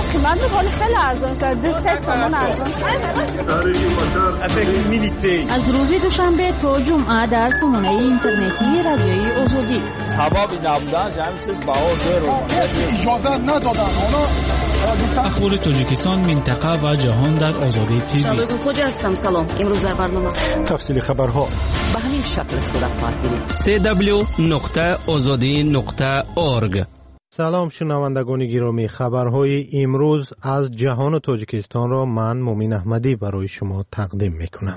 قیمت ولی خیلی ارزان شد. 3 تومان ارزان شد. از روز دوشنبه تا جمعه در سامانه اینترنتی رادیویی آزادی. سبب نبودن جمعیت باور اجازه ندادن. اخبار تاجیکستان، منطقه و جهان در آزادی تیوی. شادو خوجا هستم. سلام. امروز در برنامه تفصیل خبرها به همین شکل صورت خواهد گرفت. www.azadi.org. سلام شنوندگان گرامی، خبرهای امروز از جهان و تاجیکستان را من مومین احمدی برای شما تقدیم میکنم.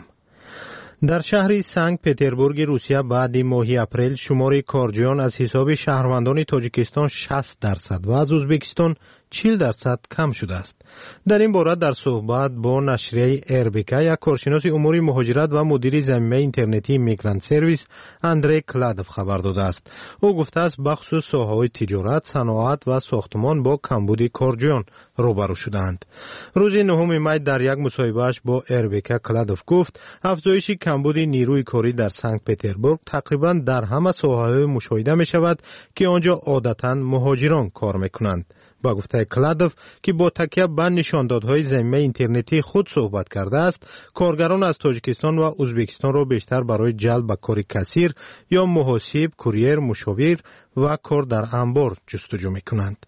در شهر سنت پترزبورگ روسیه بعد ماه اپریل شمار کارجویان از حساب شهروندان تاجیکستان 60% و از ازبکستان 40% کم شده است. در این باره در صحبت با نشریه اربیکا یک کارشناس امور مهاجرت و مدیر زمینه اینترنتی میگرانت سرویس اندری کلادوف خبر داده است. او گفته است بخصوص ساحه‌های تجارت، صنعت و ساختمان با کمبود کارجویان روبرو شدند. روز 9 می در یک مصاحبه‌اش با اربیکا کلادوف گفت افزایش کمبود نیروی کاری در سنت پترزبورگ تقریبا در همه ساحه‌های مشاهده می شود که آنجا عادتاً مهاجران کار میکنند. با گفته کلادوف که با تکیه بر نشاندادهای زمینه اینترنتی خود صحبت کرده است، کارگران از تاجیکستان و ازبکستان را بیشتر برای جلب به کار کثیر یا محاسب، کوریر، مشاور و کار در انبار جستجو میکنند.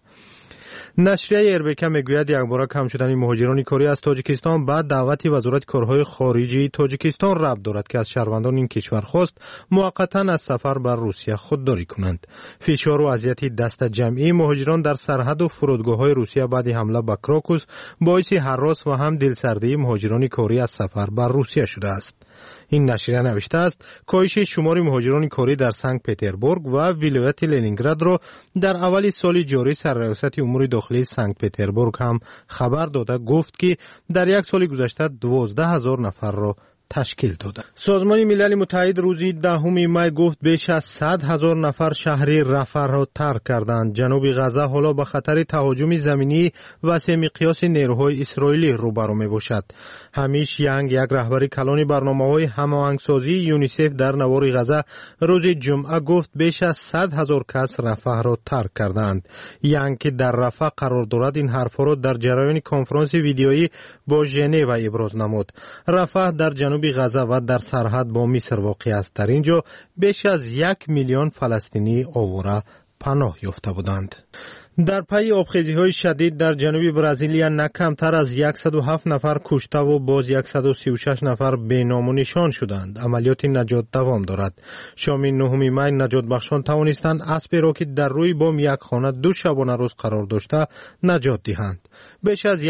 نشریه اربیکا میگوید یک بار کم شدن مهاجران کاری از تاجیکستان بعد دعوت وزارت کارهای خارجی تاجیکستان ربط دارد که از شهروندان این کشور خواست موقتا از سفر بر روسیه خودداری کنند. فشار و اذیت دست جمعی مهاجران در سرحد و فرودگاه‌های روسیه بعد حمله به کراکوس باعث هراس و هم دلسردی مهاجران کاری از سفر بر روسیه شده است. این نشریه نوشته است کاهش شمار مهاجران کاری در سنت پترزبورگ و ولایت لنینگراد را در اول سال جاری سرریاست امور داخلی سنت پترزبورگ هم خبر داده گفت که در یک سال گذشته 12,000 نفر را تشکیل داده. سازمان ملل متحد روز 10 می گفت بیش از 100,000 نفر شهر رفح را ترک کردند. جنوب غزه حالا به خطر تهاجم زمینی وسیع مقیاس نیروهای اسرائیلی روبرو می باشد. همیش ینگ، یک رهبر کلان برنامه‌های هماهنگسازی یونیسف در نوار غزه روز جمعه گفت بیش از 100,000 کس رفح را ترک کردند. ینگ که در رفح قرار دارد این حرفا را در جریان کنفرانس ویدیویی با ژنو ابراز نمود. رفح در جنوب غزه و در سرحد با مصر واقع است. در اینجا بیش از 1 میلیون فلسطینی آواره پناه یافته بودند. در پی آبخیزی‌های شدید در جنوب برزیلیا نه کمتر از 107 نفر کشته و باز 136 نفر بی‌نام و نشان شدند. عملیات نجات دوام دارد. شام 9 می نجات بخشان توانستند اسبی را که در روی بام یک خانه 2 شبانه روز قرار داشته نجات دهند. بیش از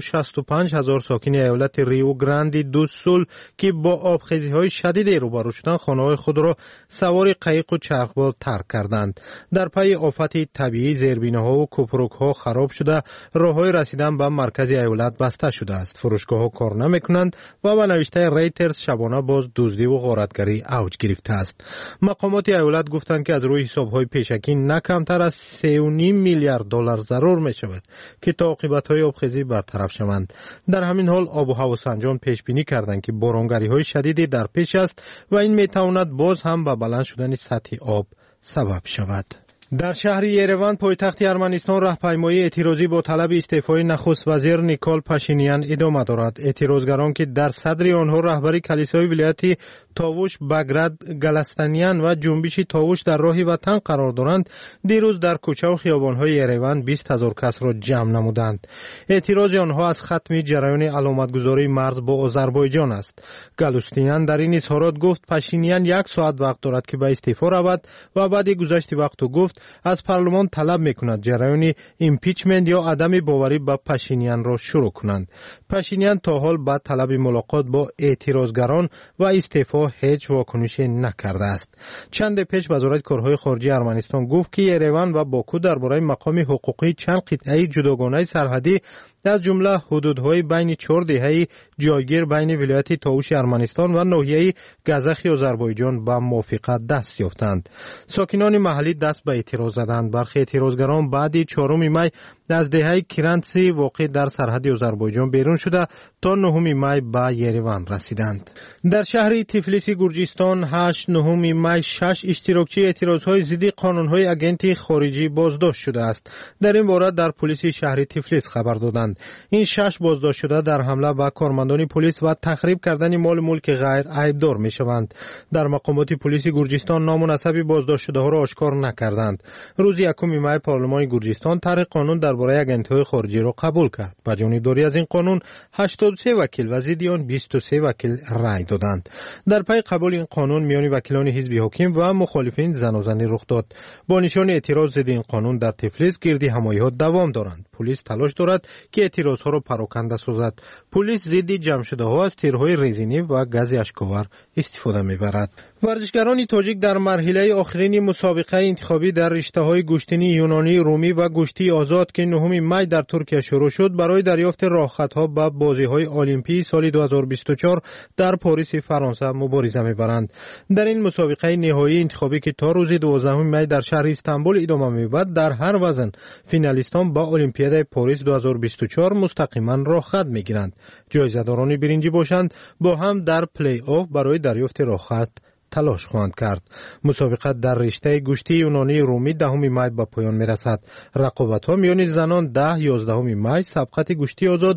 165,000 ساکن ایالت ریو گراندی دو سول که با آبخیزی‌های شدید روبرو شدند خانه‌های خود را سوار قایق و چرخبال ترک کردند. در پی آفت طبیعی زیربناها و کوپروک‌ها خراب شده، راه‌های رسیدن به مرکز ایالت بسته شده است. فروشگاه‌ها کار نمی‌کنند و به نوشته ریترز شبانه باز دزدی و غارتگری اوج گرفته است. مقامات ایالت گفتند که از روی حساب‌های پیشکی نه کمتر از 3.5 میلیارد دلار ضرر می‌شود که تا عاقبت‌های آبخیزی برطرف شوند. در همین حال آب و هواسنجان پیش بینی کردند که بارانگری‌های شدیدی در پیش است و این می‌تواند باز هم به بلند شدن سطح آب سبب شود. در شهر یروان پایتخت ارمنستان راهپیمایی اعتراضی با طلب استعفای نخست وزیر نیکول پاشینیان ادامه دارد. اعتراضگران که در صدر آنها رهبر کلیسای ولایت تاووش باگراد گلستانیان و جنبش تاووش در راه وطن قرار دارند، دیروز در کوچه و خیابان‌های یروان 20,000 کس را جمع نمودند. اعتراض آنها از ختم جریان علامتگذاری مرز با آذربایجان است. گلستانیان در این اظهارات گفت پاشینیان 1 ساعت وقت دارد که به استعفا رود و بعد گذشت وقت گفت از پارلمان طلب میکند جریان ایمپیچمنت یا عدم باوری به پاشینیان را شروع کنند. پاشینیان تا حال بعد طلب ملاقات با اعتراضگران و استعفا هیچ واکنشی نکرده است. چند پیش وزارت کارهای خارجه ارمنستان گفت که یروان و باکو درباره مقام حقوقی چند قطعه جداگانه سرحدی از جمله حدودهای بین 4 دهه جایگیر بین ولایت تاووش ارمنستان و ناحیه گزخ آذربایجان به موافقت دست یافتند. ساکنان محلی دست به اعتراض زدند. برخی اعتراضگران بعد 4 می از دهه کرانسی واقع در سرحد آذربایجان بیرون شده تا 9 می به یریوان رسیدند. در شهر تیفلیس گرجستان 8-9 می 6 اشتراکچی اعتراضهای ضد قانونهای آگنتی خارجی بازداشت شده است. در این باره در پلیس شهر تیفلیس خبر دادند. این 6 بازداشت شده در حمله به کارمندان پلیس و تخریب کردن مال ملک غیر عیبدار می شوند. در مقامات پلیس گرجستان نام و نسب بازداشت شده ها را آشکار نکردند. روز 1 می پارلمان گرجستان طرح قانون درباره آگنت‌های خارجی را قبول کرد. با جانبداری از این قانون 83 وکیل و ضد آن 23 وکیل رأی دادند. در پی قبول این قانون میان وکیلان حزب حاکم و مخالفین زنازنی رخ داد. با نشان اعتراض ضد این قانون در تیفلیس گردی همایی‌ها دوام دارند. پلیس تلاش دارد که اعتراضها را پراکنده سازد. پلیس ضد جمع شده ها از تیرهای رزینی و گاز اشک‌آور استفاده می‌برد. ورزشکاران تاجیک در مرحله آخرین مسابقه انتخابی در رشته‌های گشتنی یونانی، رومی و گشتی آزاد که 9 می در ترکیه شروع شد برای دریافت راهخطها به بازی‌های المپیک سال 2024 در پاریس فرانسه مبارزه می‌برند. در این مسابقه نهایی انتخابی که تا روز 12 می در شهر استانبول ادامه می‌یابد، در هر وزن فینالیستان با المپیاد پاریس 2024 مستقیما راهخط می‌گیرند. جایزه‌داران برنجی باشند با هم در پلی آف برای دریافت راهخط تلاش خواهند کرد. مسابقه در رشته گشتی یونانی رومی 10 می به پایان میرسد. رقابت‌ها میان زنان 10-11 می، سبقت گشتی آزاد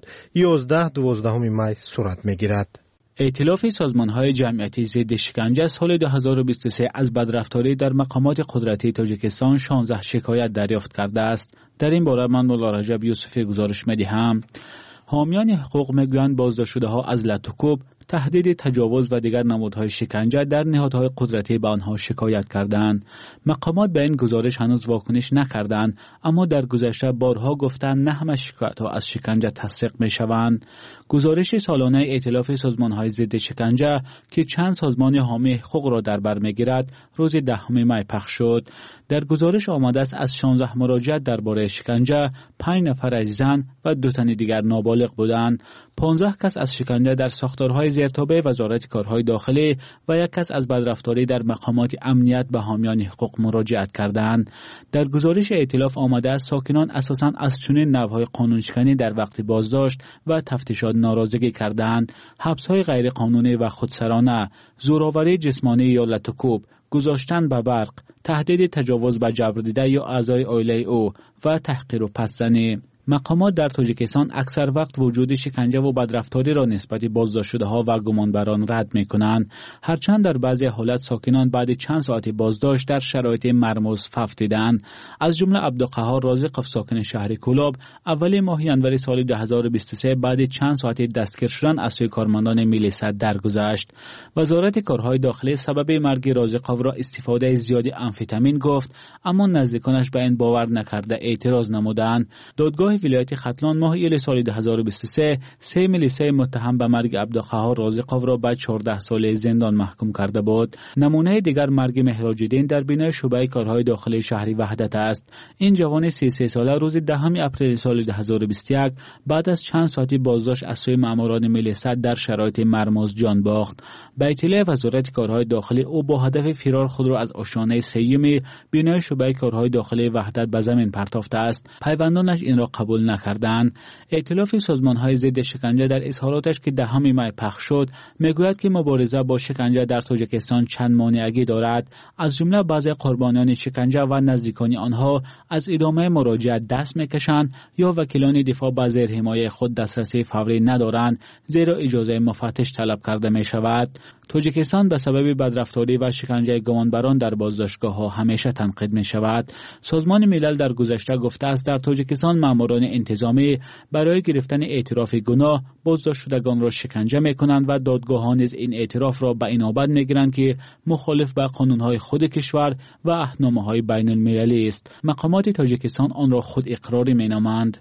11-12 می صورت میگیرد. ائتلاف سازمان‌های جمعیتی ضد شکنجه سال 2023 از بدرفتاری در مقامات قدرتی تاجیکستان 16 شکایت دریافت کرده است. در این باره من مولا رجب یوسفی گزارش می‌دهم. حامیان حقوق میگویند بازداشت شده‌ها از لطوکوب، تهدید تجاوز و دیگر نمودهای شکنجه در نهادهای قدرتی به آنها شکایت کردند. مقامات به این گزارش هنوز واکنش نکردند، اما در گذشته بارها گفتند نه همه شکایت‌ها از شکنجه تصدیق می‌شوند. گزارش سالانه ائتلاف سازمان‌های ضد شکنجه که چند سازمان حامی حقوق را در بر می‌گیرد روز 10 می پخش شد. در گزارش آمده است از 16 مراجعت درباره شکنجه 5 نفر از زن و 2 تن دیگر نابالغ بودند. 15 کس از شکنجه در ساختارهای زیرتابع وزارت کارهای داخلی و 1 کس از بدرفتاری در مقامات امنیت به حامیان حقوق مراجعت کردند. در گزارش ائتلاف آمده است ساکنان اساساً از چنین نوع‌های قانونشکنی در وقت بازداشت و تفتیشات ناراضگی کردند. حبس‌های غیرقانونی و خودسرانه، زورآوری جسمانی یا لطوکوب، گذاشتن به برق، تهدید تجاوز به جبر دیده یا اعضای عائله او و تحقیر و پس‌زنی. مقامات در تاجیکستان اکثر وقت وجود شکنجه و بدرفتاری را نسبت بازداشت شده‌ها و گمانبران رد می‌کنند، هرچند در بعضی حالات ساکنان بعد چند ساعت بازداشت در شرایط مرموز فوت دیدند. از جمله عبدالقهار رازقов ساکن شهر کولاب اول ماه ژانویه سال 2023 بعد چند ساعت دستگیر شدن از سوی کارمندان میلیست درگذشت. وزارت کارهای داخلی سبب مرگ رازقov را استفاده زیادی آمفتامین گفت، اما نزدیکانش به این باور نکرده اعتراض نمودند. دادگاه ولایت ختلان ماه ایل سال 2023 3 میلیسه متهم به مرگ عبدالقهار رازقov را به 14 سال زندان محکوم کرده بود. نمونه دیگر مرگ مهراج‌الدین در بینای شعبه کارهای داخلی شهری وحدت است. این جوان 33 ساله روز 10 اپریل سال 2021 بعد از چند ساعتی بازداشت از سوی ماموران میلیست در شرایط مرموز جان باخت. به اطلاع وزارت کارهای داخلی او با هدف فرار خود را از آشیانه سیمی بینای شعبه کارهای داخلی وحدت به زمین پرتافته است. پیوندانش این را قبول نکردند. ائتلاف سازمان‌های ضد شکنجه در اظهاراتش که 10 می پخش شد میگوید که مبارزه با شکنجه در تاجیکستان چند مانعی دارد، از جمله بعضی قربانیان شکنجه و نزدیکان آنها از ادامه مراجعت دست میکشند یا وکیلان دفاع به زیر حمایت خود دسترسی فوری ندارند، زیرا اجازه مفتش طلب کرده می شود. تاجیکستان به سبب بدرفتاری و شکنجه گمانبران در بازداشتگاه‌ها همیشه تنقید می شود. سازمان ملل در گذشته گفته است در تاجیکستان ماموران انتظامی برای گرفتن اعتراف گناه بازداشت شدگان را شکنجه می کنند و دادگاه‌ها نیز این اعتراف را به این نوبت می گیرند که مخالف به قانون‌های خود کشور و اهنامه‌های بین المللی است. مقامات تاجیکستان آن را خود اقراری می نامند.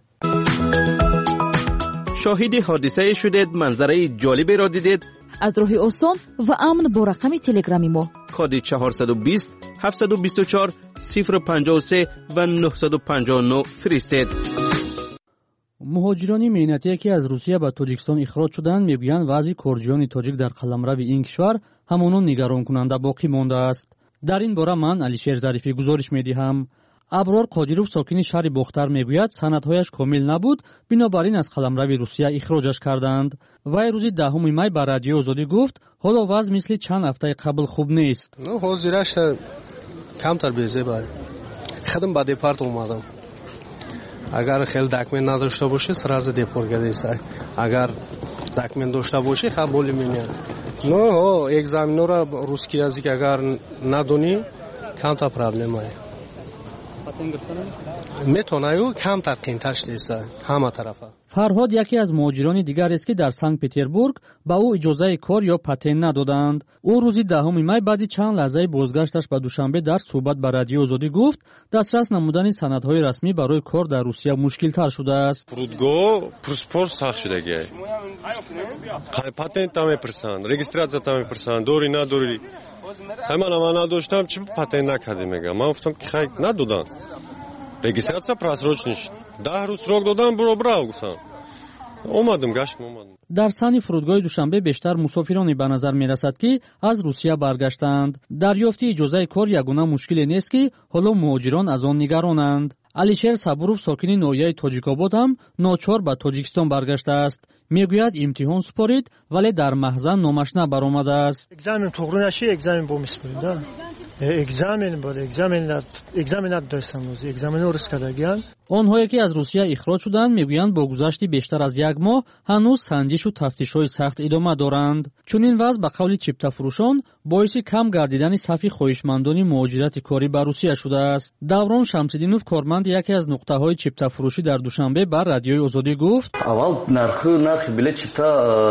شاهد حادثه شدید، منظره جالبی را دیدید؟ از راه آسان و امن با رقم تلگرامی ما کد 420 724 053 و 959 فرستید. مهاجران مهنتی که از روسیه به تاجیکستان اخراج شدند میگویند وضع کارجویان تاجیک در قلمرو این کشور همانون نگران کننده باقی مانده است. در این باره من علیشیر ظریفی گزارش میدهم. аброр қодиров сокини шаҳри бохтар мегӯяд санадҳояш комил набуд, бинобар ин аз қаламрави русия ихроҷаш карданд. вай рӯзи 10 май ба радиои озодӣ гуфт ҳоло вазъ мисли чанд ҳафтаи қабл хуб нест. ҳозираш камтар безеба худам ба депорт омадам. агар хел документ надошта боши сразу депорт гардиса, агар документ дошта боши ха более-менее но экзаменора русский язык агар надони камтар проблема метонаю камтар қиинтар шудеса ҳама тарафа. фарҳод яке аз муҳоҷирони дигарест ки дар санкт петербург ба ӯ иҷозаи кор ё патент надоданд. ӯ рӯзи 10 май баъди чанд лаҳзаи бозгашташ ба душанбе дар суҳбат ба радиои озодӣ гуфт дастрас намудани санадҳои расмӣ барои кор дар русия мушкилтар шудааст. фурудгоҳ пурспор сахт шудагӣ. патентта мепурсанд, регистратсията мепурсанд, дори надори. ман надоштам, чӣ патент накардӣ мегам. ман гуфтам ки хай надоданд. регистратсия просрочниш. 10 рӯз срок додам, биро брав гуфтам. омадам, гаштам омадам. дар сани фурудгоҳи душанбе бештар мусофироне ба назар мерасад ки аз русия баргаштанд. дарёфти иҷозаи кор ягона мушкиле нест ки ҳоло муҳоҷирон аз он нигаронанд. алишер сабуров сокини ноҳияи тоҷикобод ҳам ночор ба тоҷикистон баргаштааст. мегӯяд имтиҳон супорид, вале дар маҳзан номаш набаромадааст. экзамен туғру наши, экзамен бо миспорид да. экзамен бод, экзамен надоштам, экзаменро рус кардагиам. онҳое ки аз русия ихроҷ шуданд мегӯянд бо гузашти бештар аз як моҳ ҳанӯз санҷишу тафтишҳои сахт идома доранд. чунин вазъ ба қавли чиптафурӯшон боиси кам гардидани сафи хоҳишмандони муҳоҷирати корӣ ба русия шудааст. даврон шамсиддинов корманди яке аз нуқтаҳои чиптафурӯшӣ дар душанбе ба радиои озодӣ гуфт: аввал нархи билет чипта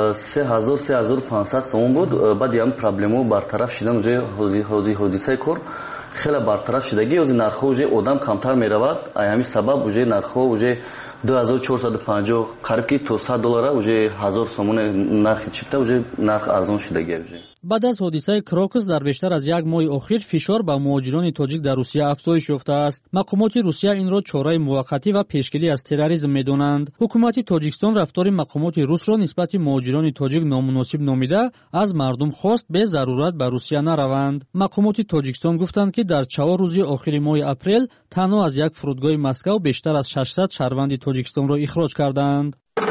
3500 сомон буд. баъди ҳам проблема бартараф шудан уже ҳодисаи кор хеле бартараф шудаги ози нархҳо уже одам камтар меравад. ҳамин сабаб уже нархҳо уже 2450 қариб ки то $100 уже 1000 сомон нархи чипта уже нарх арзон шудаги уже. баъд аз ҳодисаи крокус дар бештар аз як моҳи охир фишор ба муҳоҷирони тоҷик дар русия афзоиш ёфтааст. мақомоти русия инро чораи муваққатӣ ва пешгирӣ аз терроризм медонанд. ҳукумати тоҷикистон рафтори мақомоти русро нисбати муҳоҷирони тоҷик номуносиб номида аз мардум хост бе зарурат ба русия нараванд. мақомоти тоҷикистон гуфтанд ки дар 4 рӯзи охири моҳи апрел танҳо аз як фурудгоҳи Москав бештар аз 600 шаҳрванди тоҷикистонро ихроҷ карданд.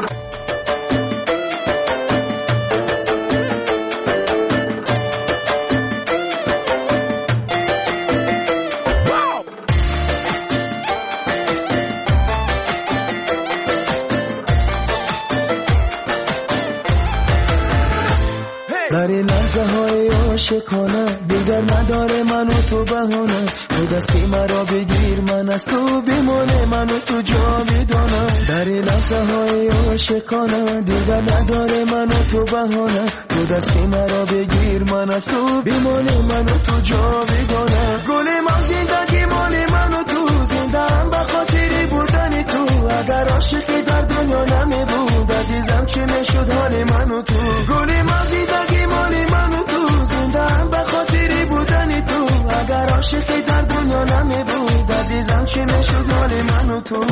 در این لحظه های عاشقانه دیگر نداره من و تو بهانه. تو دستی مرا بگیر من از تو بیمانه، من و تو جاودانه. در این لحظه های عاشقانه دیگر نداره من و تو بهانه. تو دستی مرا بگیر من از تو بیمانه، من و تو جاودانه. گل من زندگی مال من و تو، زنده ام به خاطری بودن تو. اگر عاشقی در دنیا نمی بود عزیزم چی میشد حال من و تو. گل من زندگی مال من و تو، زنده ام به خاطری بودن تو. اگر عاشقی در دنیا نمی بود عزیزم چی میشد حال من و تو.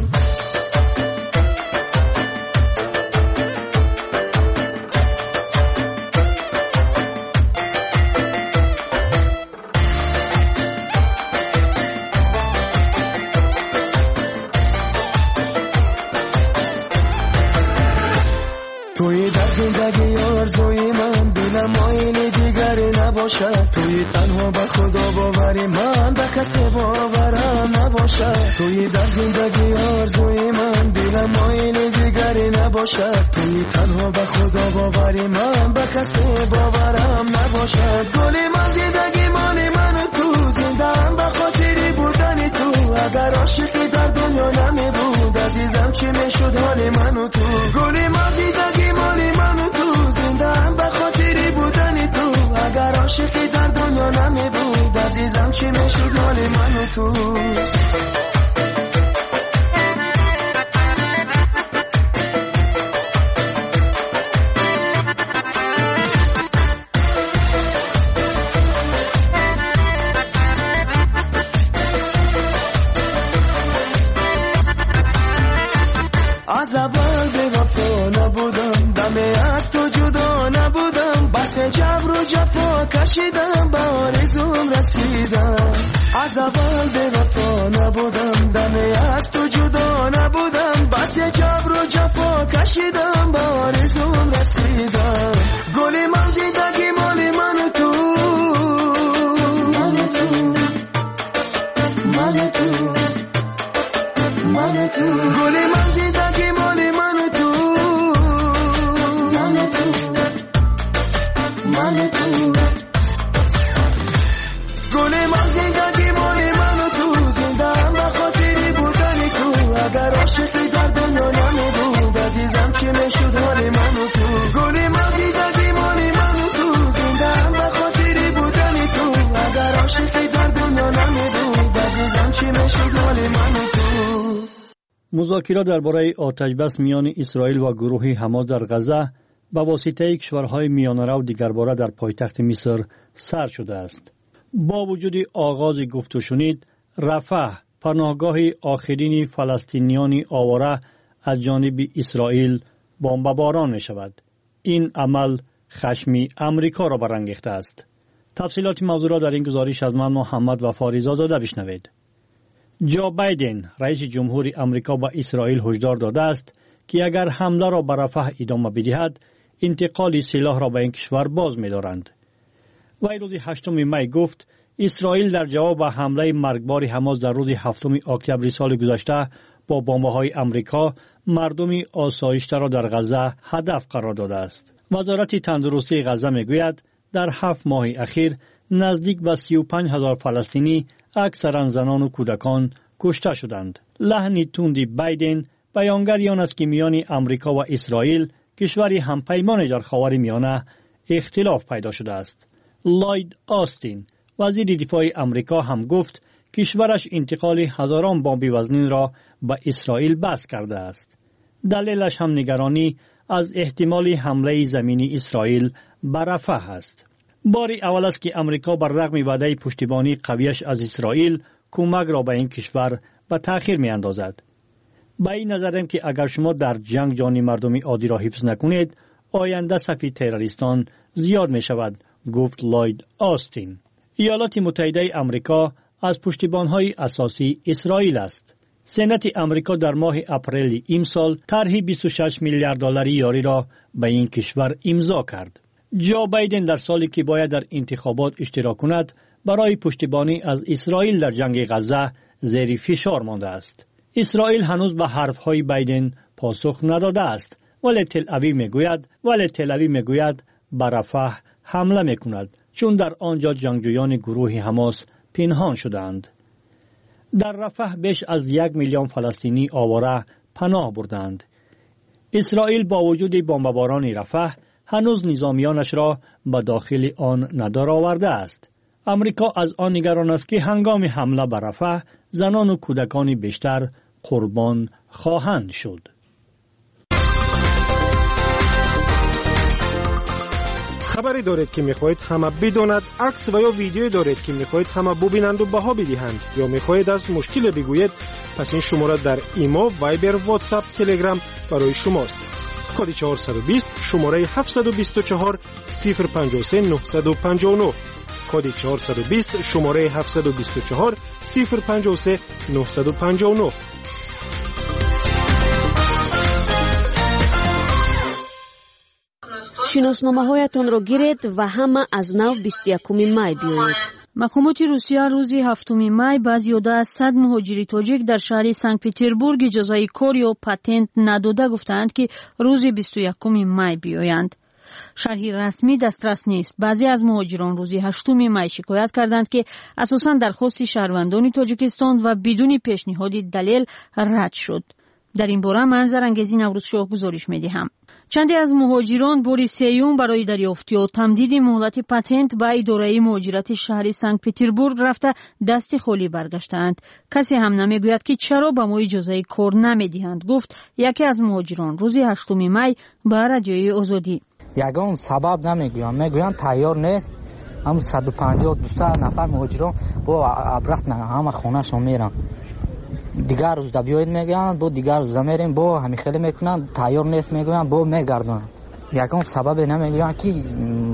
توی در زندگی آرزوی من دلم مایل دیگری نباشد. توی تنها به خدا باوری من به کسی باورم نباشد. توی در زندگی آرزوی من دلم مایل دیگری نباشد. توی تنها به خدا باوری من به کسی باورم نباشد. گل من زندگی مال من و تو، زنده ام به خاطری بودن تو. اگر عاشقی در دنیا نمی بود عزیزم چی میشد حال من و تو. گل من زندگی مال من و تو، زنده ام به خاطری بودن تو. اگر عاشقی در دنیا نمی بود عزیزم چی میشد حال من و تو. از اول به وفا نبودم، دم از تو جدا نبودم، بس بس جبر و جفا کشیدم به آرزوم رسیدم از اول به وفا نبودم دمی از تو جدا نبودم بس جبر و جفا کشیدم به آرزوم رسیدم گلی من زندگی مالی من و تو گلی من زندگی مالی من و تو گلی من زندگی مالی من و تو زنده هم بخاطری بودن تو اگر عاشقی در دنیا نمیبود عزیزم چی میشد حال من و تو گلی من زندگی مالی من و تو زنده هم بخاطری بودن تو اگر عاشقی در دنیا نمیبود عزیزم چی میشد حال من و تو. مذاکرات درباره آتشبس میان اسرائیل و گروه حماس در غزه با واسطه کشورهای میانه‌رو دیگرباره در پایتخت مصر سر شده است. با وجود آغاز گفت و شنید، رفح پناهگاه آخرین فلسطینیان آواره از جانب اسرائیل بمباران می شود. این عمل خشم امریکا را برانگیخته است. تفصیلات موضوع را در این گزارش از من محمد وفاری زاده بشنوید. جو بایدن رئیس جمهور امریکا به اسرائیل هشدار داده است که اگر حمله را به رفح ادامه بدهد انتقال سلاح را به این کشور باز می‌دارند. وی روز 8 می گفت اسرائیل در جواب به حمله مرگبار حماس در روز 7 اکتبر سال گذشته با بمب‌های امریکا مردم آسایشته را در غزه هدف قرار داده است. وزارت تندرستی غزه میگوید در 7 ماه اخیر نزدیک به 35,000 فلسطینی اکثرا زنان و کودکان کشته شدند. لحن تند بایدن بیانگر آن است که میان امریکا و اسرائیل کشوری همپیمان در خاورمیانه اختلاف پیدا شده است. لوید آستین وزیر دفاع امریکا هم گفت کشورش انتقال هزاران بمب وزنین را به اسرائیل بس کرده است. دلیلش هم نگرانی از احتمال حمله زمینی اسرائیل به رفح است. باری اول است که امریکا بر رغم وعده پشتیبانی قویش از اسرائیل کمک را به این کشور به تأخیر می اندازد. به این نظرم که اگر شما در جنگ جان مردم عادی را حفظ نکنید آینده صف تروریستان زیاد می شود، گفت لوید آستین. ایالات متحده امریکا از پشتیبان‌های اساسی اسرائیل است. سنت امریکا در ماه اپریل امسال طرح 26 میلیارد دلاری یاری را به این کشور امضا کرد. جو بایدن در سالی که باید در انتخابات اشتراک کند برای پشتیبانی از اسرائیل در جنگ غزه زیر فشار مانده است. اسرائیل هنوز به حرفهای بایدن پاسخ نداده است، ولی تل اویو میگوید به رفح حمله میکند چون در آنجا جنگجویان گروه حماس پنهان شدند. در رفح بیش از 1 میلیون فلسطینی آواره پناه بردند. اسرائیل با وجود بمباران رفح هنوز نظامیانش را به داخل آن ندار آورده است. امریکا از آن نگران است که هنگام حمله به رفح زنان و کودکان بیشتر قربان خواهند شد. خبری دارید که میخواهید همه بداند، عکس و یا ویدیو دارید که میخواهید همه ببینند و بها بدهند یا میخواهید از مشکل بگویید، پس این شماره در ایمو، وایبر، واتساپ، تلگرام برای شماست. کد 420 شماره 724 053 959 کد 420 شماره 724 053 959. شناسنامه‌هایتان را گیرید و همه از نو 21 می بیایید. مقامات روسیه روز 7 می با زیاده از 100 مهاجر تاجیک در شهر سنت پترزبورگ اجازه کار یا پتنت نداده گفتند که روز 21 می بیایند. شرحی رسمی دسترس نیست. بعضی از مهاجران روز 8 می شکایت کردند که اساساً درخواست شهروندان تاجیکستان و بدون پیشنهاد دلیل رد شد. در این باره منظر انگیزی نوروز شاه گزارش می‌دهم. چندی از مهاجران باری سیوم برای دریافت یا تمدید مهلت پتنت به اداره مهاجرت شهر سنت پترزبورگ رفته دست خالی برگشتند. کسی هم نمیگوید که چرا به ما اجازه کار نمیدهند، گفت یکی از مهاجران روز 8 می به رادیوی آزادی. یگان سبب نمیگویم، میگویند تیار نیست. هم 150-200 نفر مهاجران با ابرخت همه خونه‌شون میرن. دیگر روز بیاید میگن با دیگر روز میریم با همین خیلی میکنن، تیار نیست میگن با میگردن. یکم سبب نمیگن که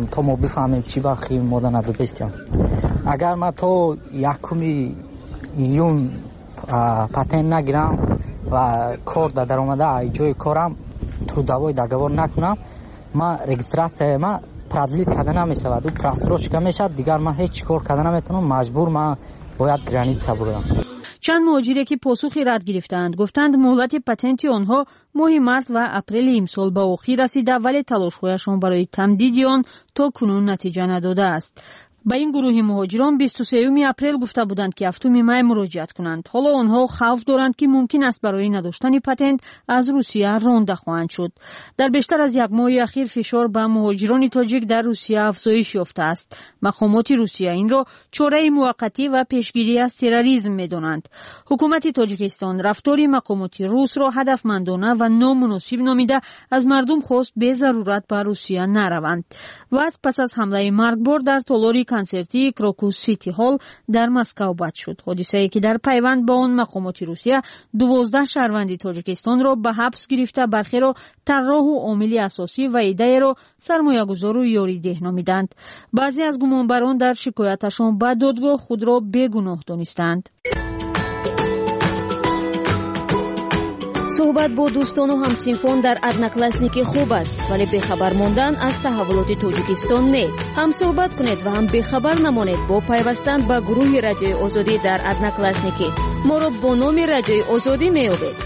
то мо бифаҳмем чӣ бахи мода надодастем. Агар ман то 1 июн патент нагирам ва кор дар даромада ҷои корам трудовой договор накунам, ман регистратсияи ман продлит карда намешавад, просрочка мешавад, дигар ман ҳеҷ кор карда наметавонам, маҷбур ман бояд граница бурам. чанд муҳоҷире ки посухи рад гирифтанд гуфтанд муҳлати патенти онҳо моҳи март ва апрели имсол ба охир расида, вале талошҳояшон барои тамдиди он то кунун натиҷа надодааст. ба ин гурӯҳи муҳоҷирон 23 апрел гуфта буданд ки 7 май муроҷиат кунанд. ҳоло онҳо хавф доранд ки мумкин аст барои надоштани патент аз Русия ронда хоҳанд шуд. дар бештар аз як моҳи ахир фишор ба муҳоҷирони тоҷик дар Русия афзоиш ёфтааст. мақомоти Русия инро чораи муваққатӣ ва пешгирӣ аз терроризм медонанд. ҳукумати Тоҷикистон рафтори мақомоти русро ҳадафмандона ва номуносиб номида аз мардум хост безарурат ба Русия нараванд. васт пас аз ҳамлаи маргбор дар толори консерти Крокус Сити Холл дар Москав бад шуд. ҳодисае ки дар пайванд ба он мақомоти Русия 12 шаҳрванди Тоҷикистонро ба ҳабс гирифта, бархеро тарроҳу омили асосӣ ва идеяро сармоягузору ёридеҳ номиданд. баъзе аз гумонбарон дар шикояташон ба додгоҳ худро бегуноҳ донистанд. суҳбат бо дӯстону ҳамсинфон дар одноклассники хуб аст, вале бехабар мондан аз таҳаввулоти Тоҷикистон не. ҳам суҳбат кунед ва ҳам бехабар намонед бо пайвастан ба гурӯҳи Радиои Озодӣ дар одноклассники. моро бо номи Радиои Озодӣ меёбед.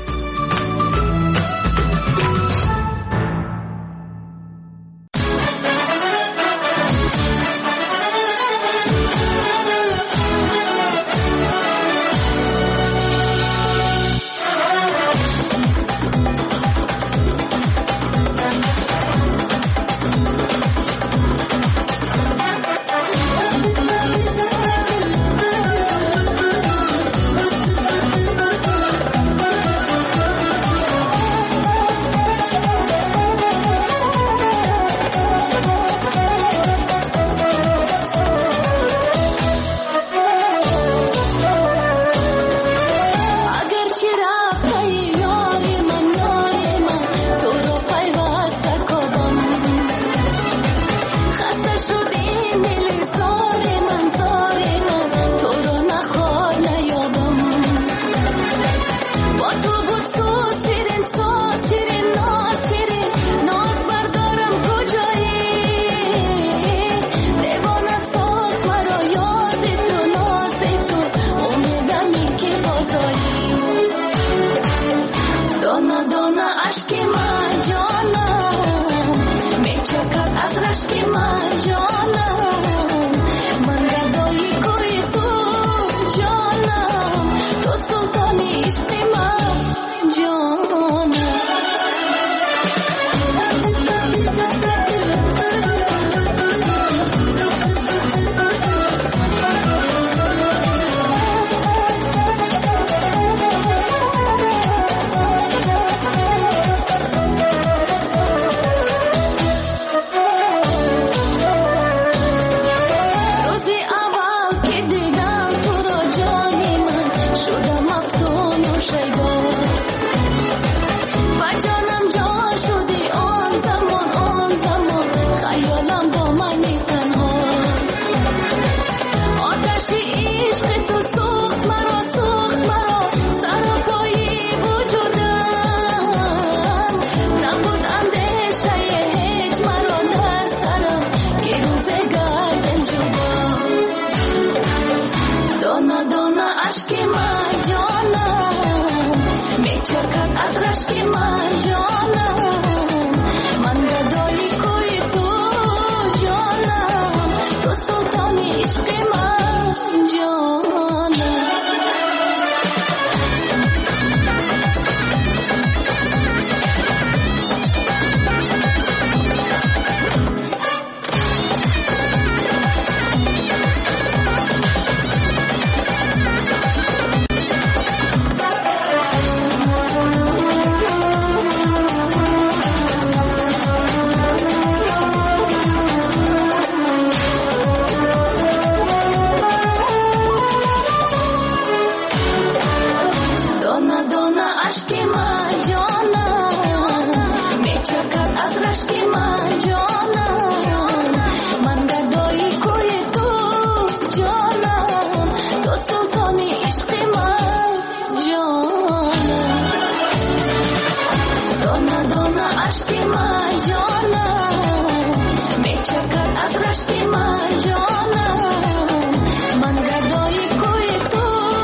رشت من جانم میچکد از رشت من جانم من گدای کوی تو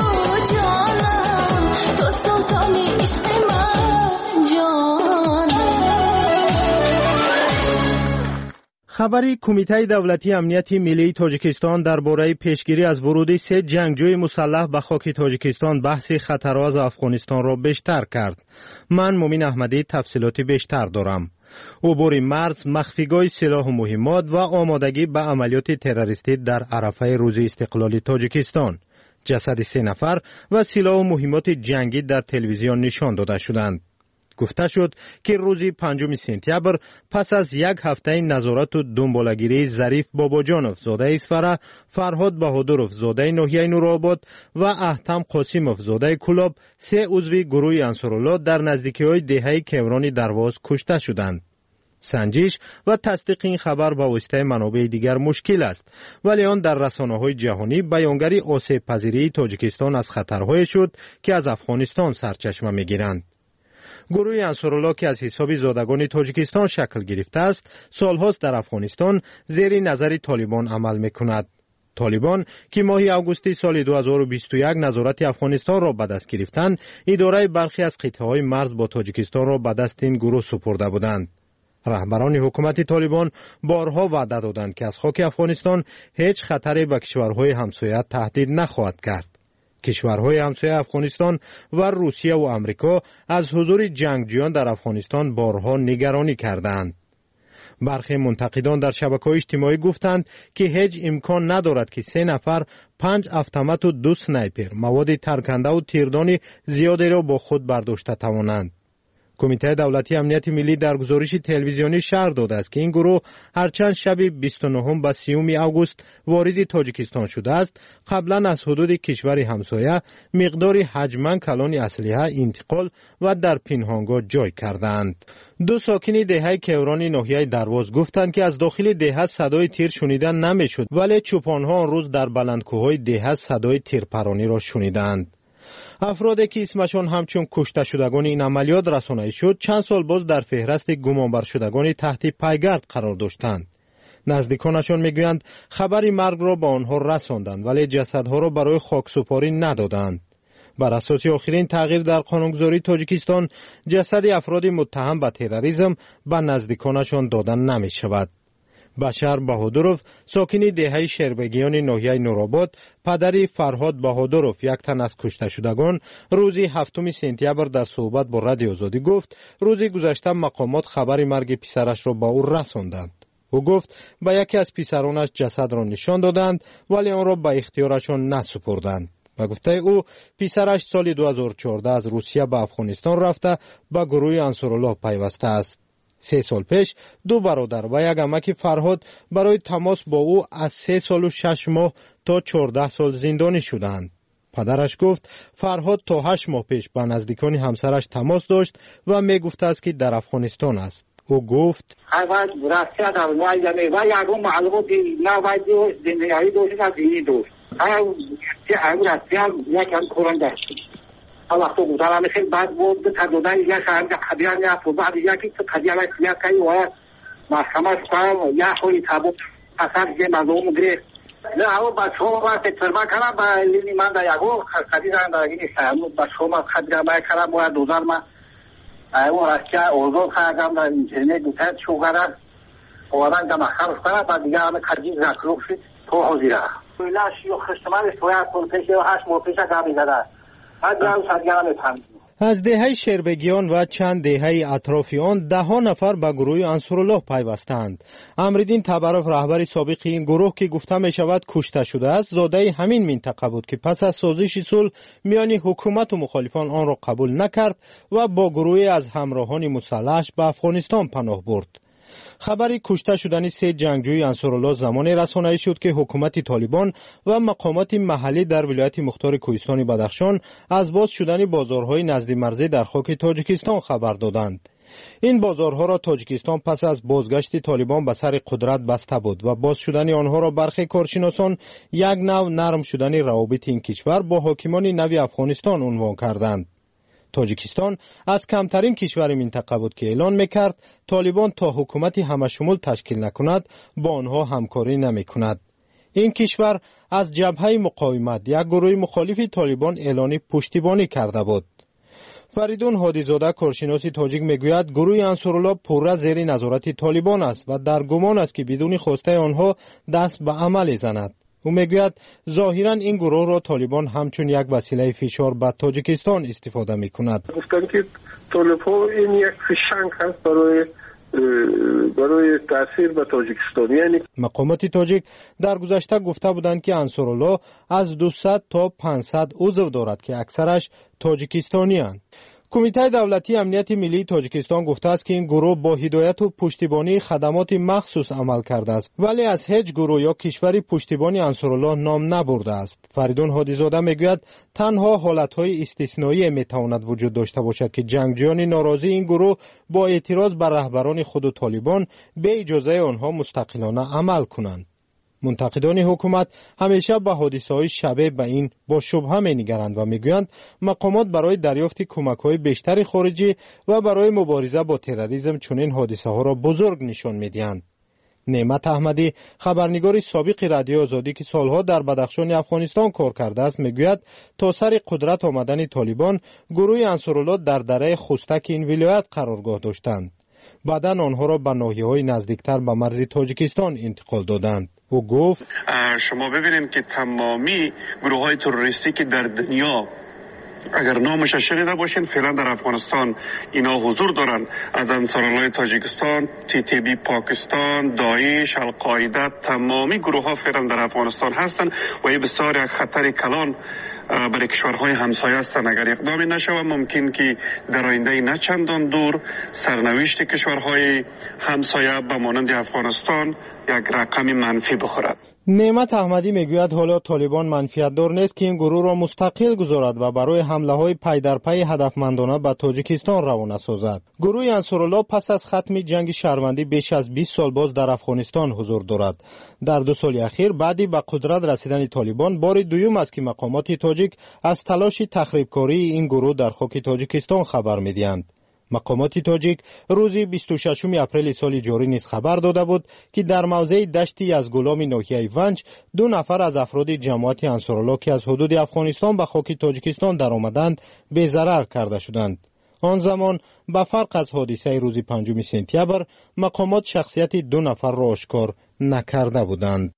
جانم تو سلطانی عشق من جانم. خبری کمیته دولتی امنیت ملی تاجیکستان درباره پیشگیری از ورود 3 جنگجوی مسلح به خاک تاجیکستان بحث خطرات افغانستان را بیشتر کرد. من مومین احمدی تفصیلات بیشتر دارم. عبور مرز، مخفیگاه سلاح و مهمات و آمادگی به عملیات تروریستی در عرفه روز استقلال تاجیکستان. جسد 3 نفر و سلاح و مهمات جنگی در تلویزیون نشان داده شدند. گفته شد که روز 5 سپتامبر پس از 1 هفته نظارت و دنبالگیری ظریف باباجانوف زاده اسفره، فرهاد بهادروف زاده ناحیه نورآباد و احتم قاسموف زاده کلاب 3 عضو گروه انصارالله در نزدیکی‌های دهه کیوران درواز کشته شدند. سنجش و تصدیق این خبر با واسطه منابع دیگر مشکل است، ولی آن در رسانه‌های جهانی بیانگری آسیب پذیری تاجیکستان از خطرهای شد که از افغانستان سرچشمه می‌گیرند. گروه انصارالله که از حساب زادگان تاجیکستان شکل گرفته است، سالهاست در افغانستان زیر نظر طالبان عمل می‌کند. طالبان که ماه آگوست سال 2021 نظارت افغانستان را به دست گرفتند، اداره برخی از قطعه‌های مرز با تاجیکستان را به دست این گروه سپرده بودند. رهبران حکومت طالبان بارها وعده دادند که از خاک افغانستان هیچ خطری به کشورهای همسایه تهدید نخواهد کرد. کشورهای همسایه افغانستان و روسیه و آمریکا از حضور جنگجویان در افغانستان بارها نگرانی کردند. برخی منتقدان در شبکه‌های اجتماعی گفتند که هیچ امکان ندارد که 3 نفر 5 اتومات و 2 سنایپر مواد ترکنده و تیردان زیادی را با خود برداشته توانند. کمیته دولتی امنیت ملی در گزارش تلویزیونی شرح داده است که این گروه هرچند شب 29 و 30 آگوست وارد تاجیکستان شده است، قبلا از حدود کشور همسایه مقداری حجما کلان اسلحه انتقال و در پنهانگاه جای کردند. 2 ساکن دهه کیوران ناحیه درواز گفتند که از داخل دهه صدای تیر شنیدن نمیشد، ولی چوپانها آن روز در بلندکوهای دهه صدای تیرپرانی را شنیدند. افرادی که اسمشان همچون کشته شدگان این عملیات رسانه‌ای شد چند سال باز در فهرست گمانبر شدگان تحت پایگرد قرار داشتند. نزدیکانشان میگویند خبری مرگ را به آنها رساندند ولی جسدها را برای خاکسپاری ندادند. بر اساس آخرین تغییر در قانونگذاری تاجیکستان جسد افراد متهم به تروریسم به نزدیکانشان دادن نمی شود. بشار بهادروف ساکن دهه شربگیان ناحیه نورآباد، پدر فرهاد بهادروف یک تن از کشته شدگان، روز 7 سپتامبر در صحبت با رادیو آزادی گفت روز گذشته مقامات خبر مرگ پسرش را به او رساندند. او گفت به یکی از پسرانش جسد را نشان دادند ولی آن را به اختیارشان نسپردند. و گفته او پسرش سال 2014 از روسیه به افغانستان رفته به گروه انصارالله پیوسته است. 3 سال پیش 2 برادر و یک عمک فرهاد برای تماس با او از 3 سال و 6 ماه تا 14 سال زندانی شدند. پدرش گفت فرهاد تا 8 ماه پیش با نزدیکان همسرش تماس داشت و می گفته است که در افغانستان است. او گفت اول راسته در وایدنه و یگو معلومات نوایدو زندگی دوست از دینی دوست اول راسته یکم قرآن داشت وقتی گفتم خیلی بد بود تدودن یک خرد قبیل نیست و بعد یکی قبیل یک کاری و محکمه شدم یک خوی تابوت اصلا که مردم گرفت نه او بچه ها ما ترما کنم با لیلی من در یکو قبیل در این نیستم بچه ها ما قبیل باید کنم باید دوزار ما او راسته اوزور خواهدم در اینترنت دوتر شوگرم اوادن در محکمه شدم بعد دیگه همه قبیل زکروب شد تو حضیره لاش و خشتمانش باید کنپشه و 8 ماه پیش قبیل زده از دهه شربگیان و چند دهه اطراف آن 10 نفر به گروه انصارالله پیوستند. امرالدین تبرف رهبر سابق این گروه که گفته می شود کشته شده است زاده همین منطقه بود که پس از سازش صلح میان حکومت و مخالفان آن را قبول نکرد و با گروه از همراهان مسلحش به افغانستان پناه برد. خبری کشته شدن 3 جنگجوی انصارالله زمانی رسانه‌ای شد که حکومت طالبان و مقامات محلی در ولایت مختار کوهستان بدخشان از باز شدن بازارهای نزد مرزی در خاک تاجیکستان خبر دادند. این بازارها را تاجیکستان پس از بازگشت طالبان به سر قدرت بسته بود و باز شدن آنها را برخی کارشناسان یک نوع نرم شدن روابط این کشور با حاکمان نو افغانستان عنوان کردند. تاجیکستان از کمترین کشور منطقه بود که اعلان میکرد طالبان تا حکومت همشمول تشکیل نکند با آنها همکاری نمیکند. این کشور از جبهه مقاومت یک گروه مخالف طالبان اعلان پشتیبانی کرده بود. فریدون هادیزاده کارشناس تاجیک میگوید گروه انصارالله پورا زیر نظارت طالبان است و در گمان است که بدون خواسته آنها دست به عمل زند. او میگوید ظاهرا این گروه را طالبان همچون یک وسیله فشار به تاجیکستان استفاده میکند. گفتن که طالب‌ها این یک فشنگ هست برای تاثیر به تاجیکستان. یعنی مقامات تاجیک در گذشته گفته بودند که انصارالله از 200 تا 500 عضو دارد که اکثرش تاجیکستانی اند. کمیته دولتی امنیت ملی تاجیکستان گفته است که این گروه با هدایت و پشتیبانی خدمات مخصوص عمل کرده است ولی از هیچ گروه یا کشوری پشتیبانی انصارالله نام نبرده است. فریدون هادیزاده میگوید تنها حالتهای استثنایی میتواند وجود داشته باشد که جنگجویان ناراضی این گروه با اعتراض بر رهبران خود و طالبان به اجازه آنها مستقلانه عمل کنند. منتقدان حکومت همیشه به حادثه‌های شبیه به این با شبهه می‌نگرند و میگویند مقامات برای دریافت کمک‌های بیشتر خارجی و برای مبارزه با تروریسم چنین حادثه‌ها را بزرگ نشان می‌دهند. نعمت احمدی خبرنگار سابق رادیو آزادی که سالها در بدخشان افغانستان کار کرده است میگوید تا سر قدرت آمدن طالبان گروه انصارالله در دره خستک این ولایت قرارگاه داشتند. بعدا آنها را به ناحیه‌های نزدیکتر به مرز تاجیکستان انتقال دادند. او گفت شما ببینید که تمامی گروه‌های تروریستی که در دنیا اگر نامش شنیده باشین فعلا در افغانستان اینا حضور دارن، از انصارالله تاجیکستان، TTP پاکستان، داعش، القاعده، تمامی گروه ها فعلا در افغانستان هستن و این بسیار یک خطر کلان برای کشورهای همسایه هستند. اگر اقدامی نشود ممکن که در آینده نه چندان دور سرنوشت کشورهای همسایه به مانند افغانستان یک رقم منفی بخورد. نعمت احمدی میگوید حالا طالبان منفیت دار نیست که این گروه را مستقل گذارد و برای حمله های پی در پی هدفمندانه به تاجیکستان روانه سازد. گروه انصارالله پس از ختم جنگ شهروندی بیش از 20 سال باز در افغانستان حضور دارد. در 2 سال اخیر بعدی به قدرت رسیدن طالبان بار دوم است که مقامات تاجیک از تلاش تخریبکاری این گروه در خاک تاجیکستان خبر میدهند. مقامات تاجیک روز 26 اپریل سال جاری نیز خبر داده بود که در موضع دشت یزگولام ناحیه ونج 2 نفر از افراد جماعت انصارالله که از حدود افغانستان به خاک تاجیکستان در آمدند بی‌ضرر کرده شدند. آن زمان به فرق از حادثه روز 5 سپتامبر مقامات شخصیت 2 نفر را آشکار نکرده بودند.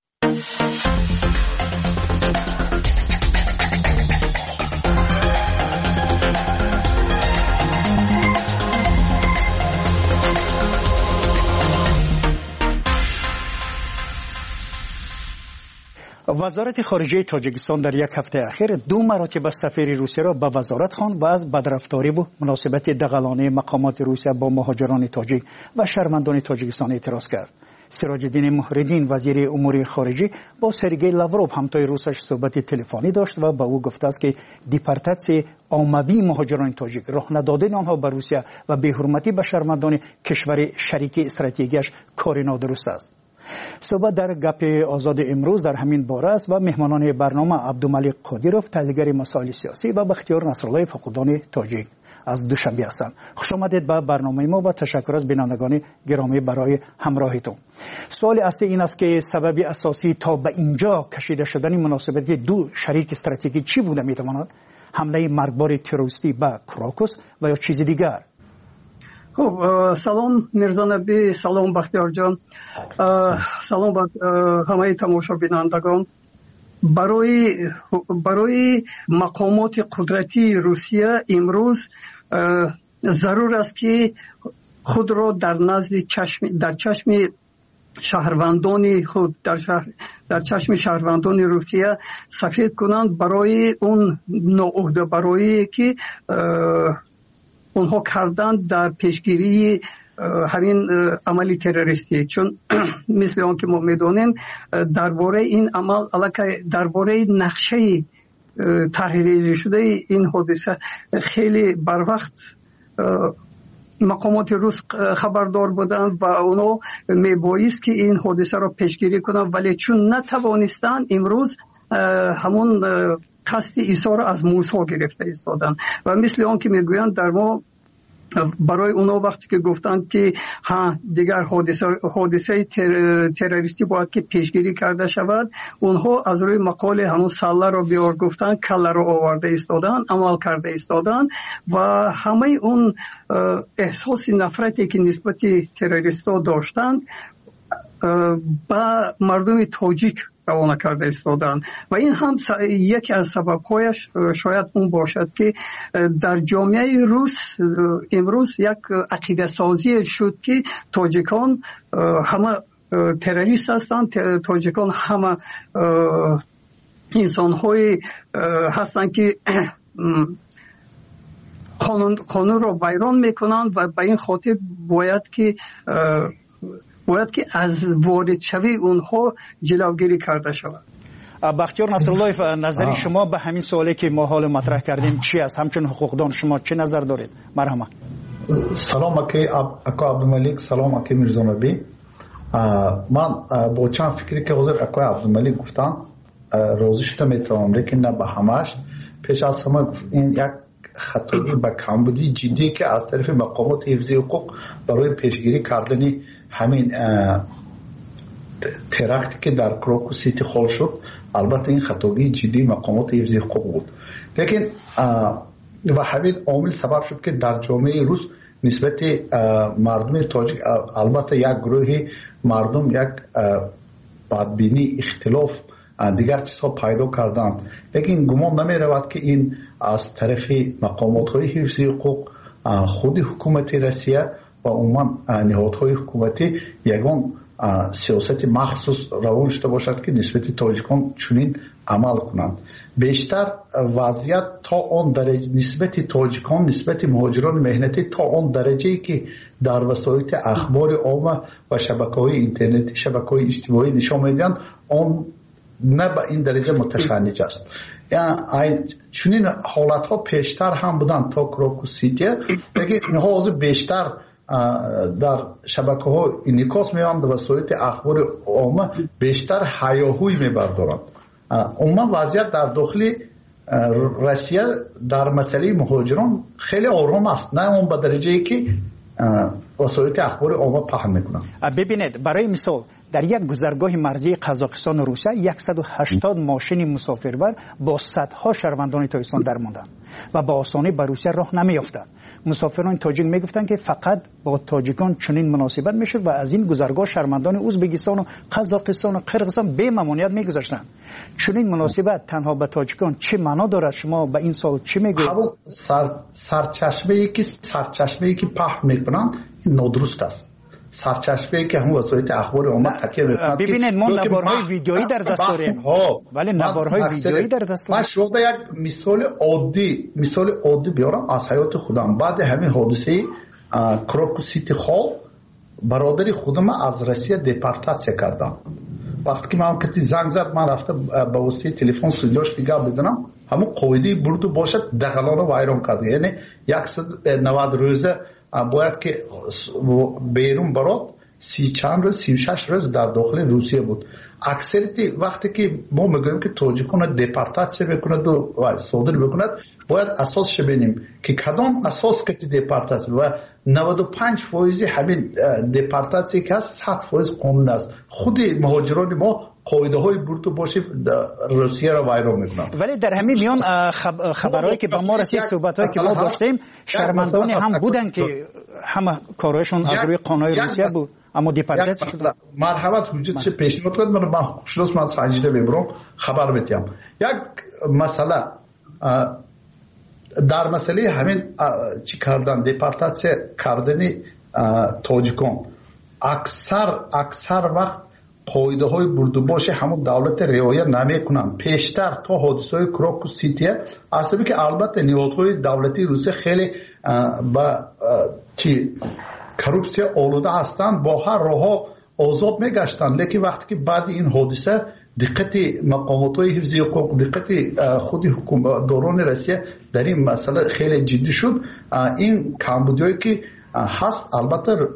وزارت خارجه تاجیکستان در یک هفته اخیر 2 مراتب سفیر روسیه را به وزارت خواند و از بدرفتاری و مناسبت دغلانه مقامات روسیه با مهاجران تاجیک و شهروندان تاجیکستان اعتراض کرد. سراج الدین محردین وزیر امور خارجه با سرگئی لاوروف همتای روسش صحبت تلفنی داشت و به او گفته است که دیپارتاسیون عمومی مهاجران تاجیک راه ندادن آنها به روسیه و بی‌حرمتی به شهروندان کشور شریک استراتژیکش کار نادرست است. صحبت در گپ آزاد امروز در همین باره است و مهمانان برنامه عبدالملک قادیروف تحلیلگر مسائل سیاسی و بختیار نصرالله فقودان تاجیک از دوشنبه هستند. خوش آمدید به برنامه ما و تشکر از بینندگان گرامی برای همراهیتون. سوال اصلی این است که سبب اساسی تا به اینجا کشیده شدن مناسبت 2 شریک استراتژیکی چی بوده میتواند؟ حمله مرگبار تروریستی به کراکوس و یا چیز دیگر؟ خب سلام میرزا نبی، سلام بختیار جان، سلام به همه تماشا بینندگان. برای مقامات قدرتی روسیه امروز ضرور است که خود را در چشم شهروندان خود در چشم شهروندان روسیه سفید کنند برای اون ناعهده برایی که اونها کردند در پیشگیری همین عملی تروریستی. چون مثل آن که ما میدونیم درباره این عمل علاقه درباره نقشه تحریری شده این حادثه خیلی بر وقت مقامات روس خبردار بودند و اونا میبایست که این حادثه را پیشگیری کنند، ولی چون نتوانستند امروز همون قصد ایثار از موسی گرفته ایستادن و مثل آن که میگویند در ما برای اونا وقتی که گفتند که دیگر حادثه تروریستی باید که پیشگیری کرده شود، اونها از روی مقاله همون سله را بیار گفتن، کله را آورده ایستادن، عمل کرده ایستادن و همه اون احساس نفرتی که نسبت تروریستا داشتند با مردم تاجیک روانه کرده ایستادن و این هم یکی از سبب‌هایش شاید اون باشد که در جامعه روس امروز یک عقیده سازی شد که تاجیکان همه تروریست هستند، تاجیکان همه انسان‌های هستند که قانون را ویران میکنند و به این خاطر باید که از وارد شوی اونها جلوگیری کرده شود. بختیار نصرالله، نظری شما به همین سوالی که ما حال مطرح کردیم چی است؟ همچون حقوقدان شما چه نظر دارید؟ مرحبا. سلام اکا عبدالملک، سلام اکا میرزا نبی. من با چند فکری که حضور اکا عبدالملک گفتن راضی شده میتونم، لیکن نه به همش. پیش از همه این یک خطایی به کمبودی جدی که از طرف مقامات حفظی حقوق برای پیشگیری کردن همین ترکتی که در کراکو سیتی خال شد، البته این خطایی جدی مقامات حفظی حقوق بود، لیکن و همین عامل سبب شد که در جامعه روس نسبت مردم تاجیک البته یک گروه مردم یک بدبینی، اختلاف، دیگر چیزها پیدا کردند، لیکن گمان نمی رود که این از طرف مقامات های حفظی حقوق، خود حکومت روسیه و عموما نهادهای حکومتی یگان سیاست مخصوص روان شده باشد که نسبت تاجیکان چنین عمل کنند. بیشتر وضعیت تا آن درجه نسبت تاجیکان، نسبت مهاجران مهنتی تا آن درجه‌ای که در وسایل اخبار عامه و شبکه‌های اینترنتی، شبکه‌های اجتماعی نشان می‌دهند، آن نه به این درجه متشنج است. یعنی چنین حالت‌ها پیشتر هم بودند تا کراکو سیتی، لیکن اینها از بیشتر در شبکه‌ها انعکاس می‌یابند و وسایل اخبار عامه بیشتر هیاهوی می‌بردارند. عموما وضعیت در داخل روسیه در مسئله مهاجران خیلی آرام است، نه اون به درجه‌ای که وسایل اخبار عامه پهن می‌کنند. ببینید برای مثال در یک گذرگاه مرزی قزاقستان و روسیه 180 ماشین مسافربر با صدها شهروندان تاجیکستان درماندند و با آسانی به روسیه راه نمی‌یافتند. مسافران تاجیک میگفتند که فقط با تاجیکان چنین مناسبت میشد و از این گذرگاه شهروندان ازبکستان و قزاقستان و قرقیزستان به ممانعت میگذاشتند. چنین مناسبت تنها به تاجیکان چه معنا دارد؟ شما به این سال چی میگویید؟ سرچشمه‌ای که پخش میکنند این نادرست است. سرچشمه‌ای که هم وسایل اخبار عامه تکیه می‌کنند. ببینید ما نوارهای ویدیویی در دست داریم، ولی نوارهای ویدیویی در دست داریم. من شما یک مثال عادی بیارم از حیات خودم. بعد همین حادثه کراکو سیتی خال برادری خودم از روسیه دپورتاسیون کردم. وقتی که من کتی زنگ زد، من رفتم با واسطه تلفن صداش دیگه بزنم، همون قاعده برد باشد دغلانو وایران کرد. یعنی 190 روزه باید که بیرون برات 30 چند روز 36 روز در داخل روسیه بود. اکثریت وقتی که ما میگوییم که تاجیکان دپورتاسیون بکند و صادر بکند، باید اساسش ببینیم که کدام اساس که دپورتاسیون و 95% همین دپورتاسیون که هست 100% قانون است. خود مهاجران ما قاعده های برد باشه روسیه را ویران میکنند. ولی در همین میان خبرهایی که به ما رسید، صحبتایی که ما داشتیم، شرمندانی هم بودن که همه کارهایشون از روی قانون روسیه بود، اما دپورتاسیون شدن. مرحبا حجت پیشنهاد کنید، من خوشلاس من سنجیده ببرم خبر بدم. یک مسئله در مسئله همین چی کردن دپورتاسیون کردن تاجیکان، اکثر وقت قاعده های بردوباش همون دولت رعایت نمیکنن. پیشتر تا حادثه های کراکو سیتی اصلا که البته نهادهای دولتی روسیه خیلی با کروپسیا آلوده هستند، با هر راه آزاد میگشتن، لیکن وقتی که بعد این حادثه دقت مقامات های حفظی حقوق، دقت خود حکومتداران روسیه در این مسئله خیلی جدی شد. این کمبودیایی که هست البته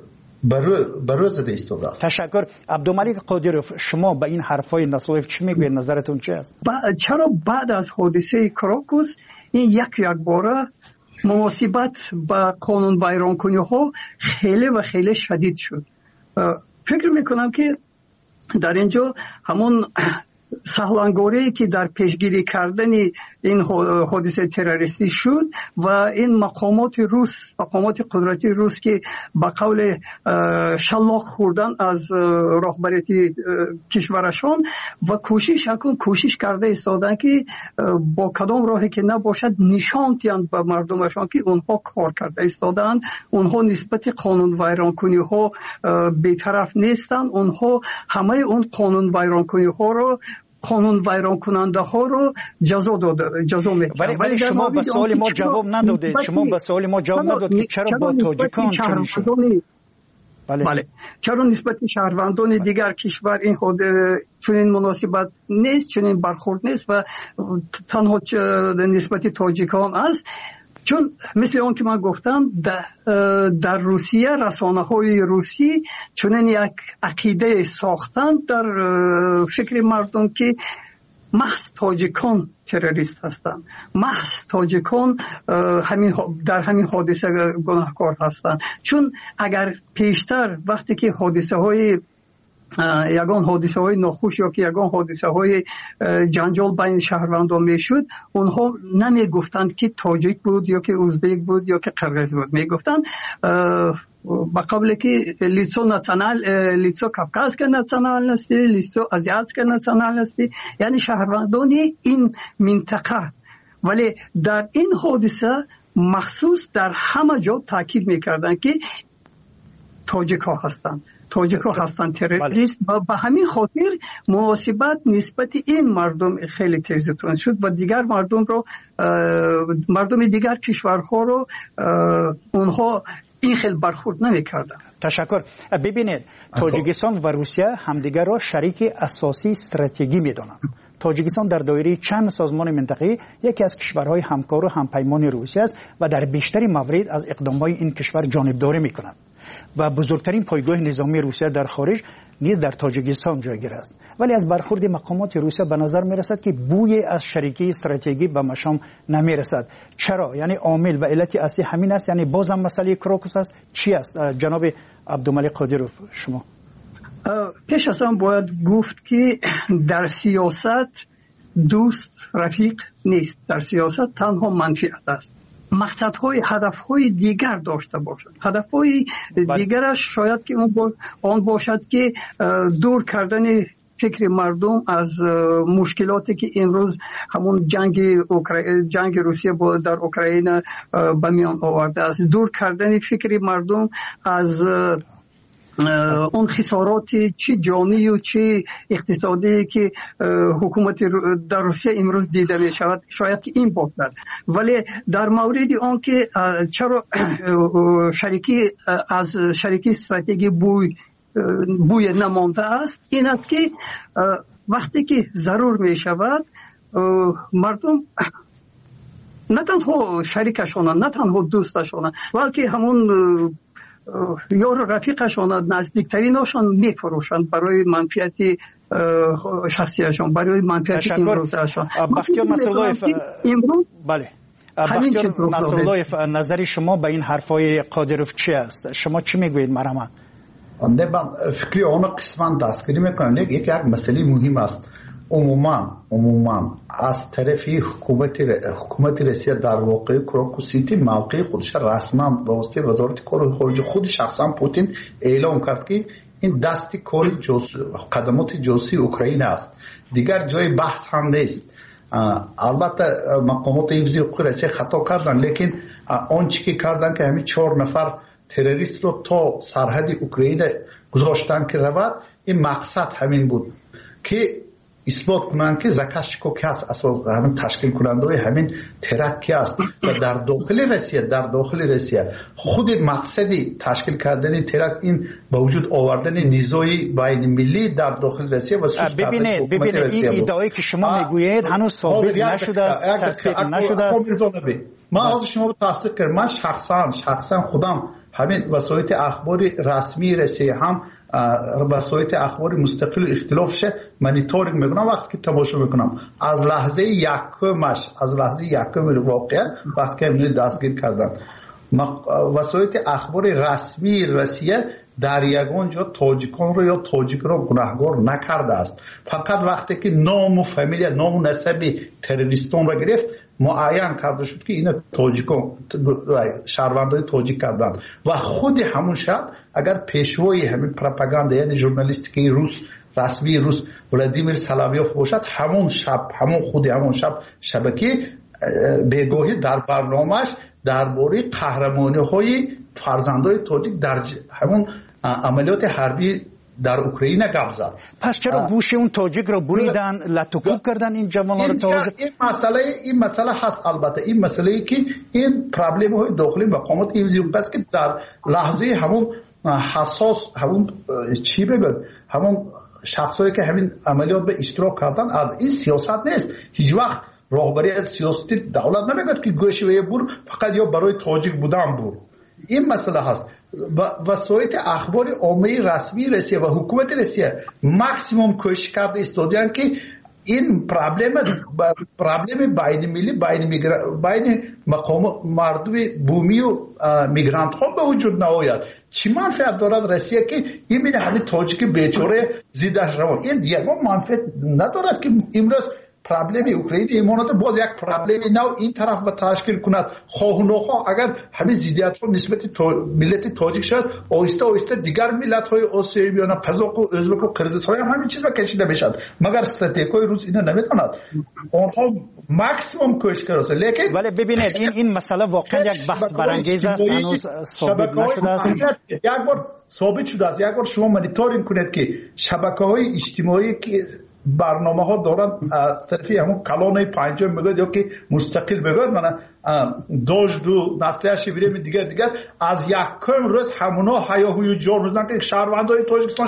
برو زده ایستاده است. تشکر. عبدالملک قادروف، شما به این حرفای نصایف چی میگوید؟ نظرتون چی است؟ چرا بعد از حادثه کراکوس این یک باره مناسبت با قانون ویرانکنی ها خیلی و خیلی شدید شد. فکر میکنم که در اینجا همون سهلانگاری که در پیشگیری کردن این حادثه تروریستی شد و این مقامات روس، مقامات قدرتی روس که با قول شلاق خوردن از رهبریت کشورشان و کوشش کرده ایستادن که با کدام راهی که نباشد نشان دهند به مردمشان که اونها کار کرده ایستادن، اونها نسبت قانون ویرانکنی ها بی‌طرف نیستند، اونها همه اون قانون ویرانکنی ها رو، قانون ویران کننده ها رو جزا میکنند. ولی شما به سوال ما جواب ندادید. شما به سوال ما جواب ندادید که چرا با تاجیکان چنین شد؟ بله. چرا نسبت شهروندان دیگر کشور این چنین مناسبت نیست، چنین برخورد نیست و تنها نسبت تاجیکان است؟ چون مثل اون که من گفتم در روسیه رسانه های روسی چنین یک عقیده ساختن در فکر مردم که محض تاجیکان تروریست هستند، محض تاجیکان در همین حادثه گناهکار هستند. چون اگر پیشتر وقتی که حادثه های یگان حادثه های ناخوش یا که یگان حادثه های جنجال بین شهروندان میشد، اونها نمی گفتند که تاجیک بود یا که ازبک بود یا که قرغیز بود، می گفتند با قبل که لیتسو کافکاسکا ناسیونالنستی، لیتسو آزیاتسکا ناسیونالنستی، یعنی شهروندان این منطقه. ولی در این حادثه مخصوص در همه جا تاکید میکردند که تاجیک ها هستند، تاجیک ها هستند تروریست و به همین خاطر مناسبت نسبت این مردم خیلی تیزتون شد و دیگر مردم دیگر کشورها رو اونها این خیلی برخورد نمی‌کردن. تشکر. ببینید تاجیکستان و روسیه همدیگر را شریک اساسی استراتژیکی می‌دانند. تاجیکستان در دایره چند سازمان منطقه‌ای یکی از کشورهای همکار و همپیمان روسیه است و در بیشتر موارد از اقدام‌های این کشور جانبداری می‌کند و بزرگترین پایگاه نظامی روسیه در خارج نیز در تاجیکستان جایگیر است. ولی از برخورد مقامات روسیه به نظر می‌رسد که بوی از شریکی استراتژیکی به مشام نمی‌رسد. چرا؟ یعنی عامل و علت اصلی همین است؟ یعنی بازم مسئله کراکوس است؟ چی است؟ جناب عبدالملک قادروف، شما پیش از آن باید گفت که در سیاست دوست رفیق نیست، در سیاست تنها منفعت است. مقصدهای هدفهای دیگر داشته باشد. هدفهای دیگرش شاید که آن باشد که دور کردن فکر مردم از مشکلاتی که امروز همون جنگ روسیه در اوکراین به میان آورده است، دور کردن فکر مردم از اون خسارات چه جانی و چه اقتصادی که حکومت در روسیه امروز دیده می شود، شاید که این باشد. ولی در مورد آن که چرا شریکی استراتژی بوی نمانده است، این است که وقتی که ضرور می شود مردم نه تنها شریکشان، نه تنها دوستشان، بلکه همون یار رفیقشان، نزدیکترینشان میفروشند برای منفعت شخصیشان، برای منفعت امروزشان. بختیار نصراللهیف، بله، بختیار نصراللهیف، نظر شما به این حرفای قادروف چی است؟ شما چی میگویید مرحبا؟ من فکری آن قسمت دستگیری میکنم. یک مسئله مهم است. عموما از طرف حکومت روسیه در واقع کراکوسیتی موقع خودش رسما به واسطه وزارت کار خارجه خود شخصا پوتین اعلام کرد که این دستی کار قدمات جاسوسی اوکراین است، دیگر جای بحث هم نیست. البته مقامات حفظی حقوق روسیه خطا کردن، لیکن آنچه که کردن که همین 4 نفر تروریست رو تا سرحد اوکراین گذاشتن که رود، این مقصد همین بود که اثبات کنند که زاکاشکو که اساس همین تشکیل کننده همین ترک است و در داخل روسیه خود مقصدی تشکیل کردن ترک این به وجود آوردن نزاعی بین ملی در داخل روسیه و ببینید این ادعایی که شما میگویید هنوز ثابت نشده است، تصدیق نشده است. من از شما تصدیق کردم. من شخصا خودم همین وسایل اخباری رسمی روسیه هم وسایل اخباری مستقل اختلافش مانیتورینگ میکنم. وقتی که تماشا میکنم از لحظه یکم واقعا وقتی که دستگیر کردن وسایل اخباری رسمی روسیه در یگان جا تاجیکان رو یا تاجیک رو گناهگار نکرده است. فقط وقتی که نام و فامیل نام و نسب تروریستان رو گرفت معین کرده شد که اینا تاجیکان شهروندای تاجیک کردند و خود همون شب اگر پیشوای همین پروپاگاندا یعنی ژورنالیستیک روس رسمی روس ولادیمیر سلاویوف باشد همون شب شبکه بگاهی در برنامه‌اش درباره قهرمانی‌های فرزندای تاجیک در همون عملیات حربی در اوکراین گپ زد. پس چرا گوش اون تاجیک رو بریدن لطوکوب کردن این جوانان رو تازه؟ این مسئله هست. البته این مسئله که این پرابلم های داخلی مقامات حفظی است که در لحظه همون حساس همون چی بگن همون شخصایی که همین عملیات به اشتراک کردن از این سیاست نیست. هیچ وقت راهبری سیاسی دولت نمیگه که گوش و بور فقط یا برای تاجیک بودن بور. این مسئله هست. وسایل اخبار عامه رسمی روسیه و حکومت روسیه ماکسیموم کوشش کرده استودیان که این پرابلم بین ملی بین مقام مردم بومی و میگرانت ها به وجود نآید. چی منفعت دارد روسیه که این میره همین تاجیک بیچاره زیدش روان این دیگه منفعت ندارد که امروز پرابلم اوکراین ایمانات باز یک پرابلم نو این طرف و تشکیل کند خواه نخواه اگر همین زیدیت رو نسبت ملت تاجیک شد آهسته دیگر ملت های آسیایی بیان قزاق و ازبک و قرقیزستان هم همین چیز را کشیده بشد مگر استراتژیکای روس اینا نمیداند آنها ماکسیمم کوشش کرده لیکن ولی ببینید این مسئله واقعا یک بحث برانگیز است هنوز ثابت نشده است. یک بار ثابت شده است. یک بار شما مانیتورینگ کنید که شبکه‌های اجتماعی که برنامه ها دارن از طرفی همون کلانه پنجم میگوید یا که مستقل بگوید من داشت دو نسلیش بیریم دیگر از یکم روز همونا هیاهوی جار میزنن که شهروندای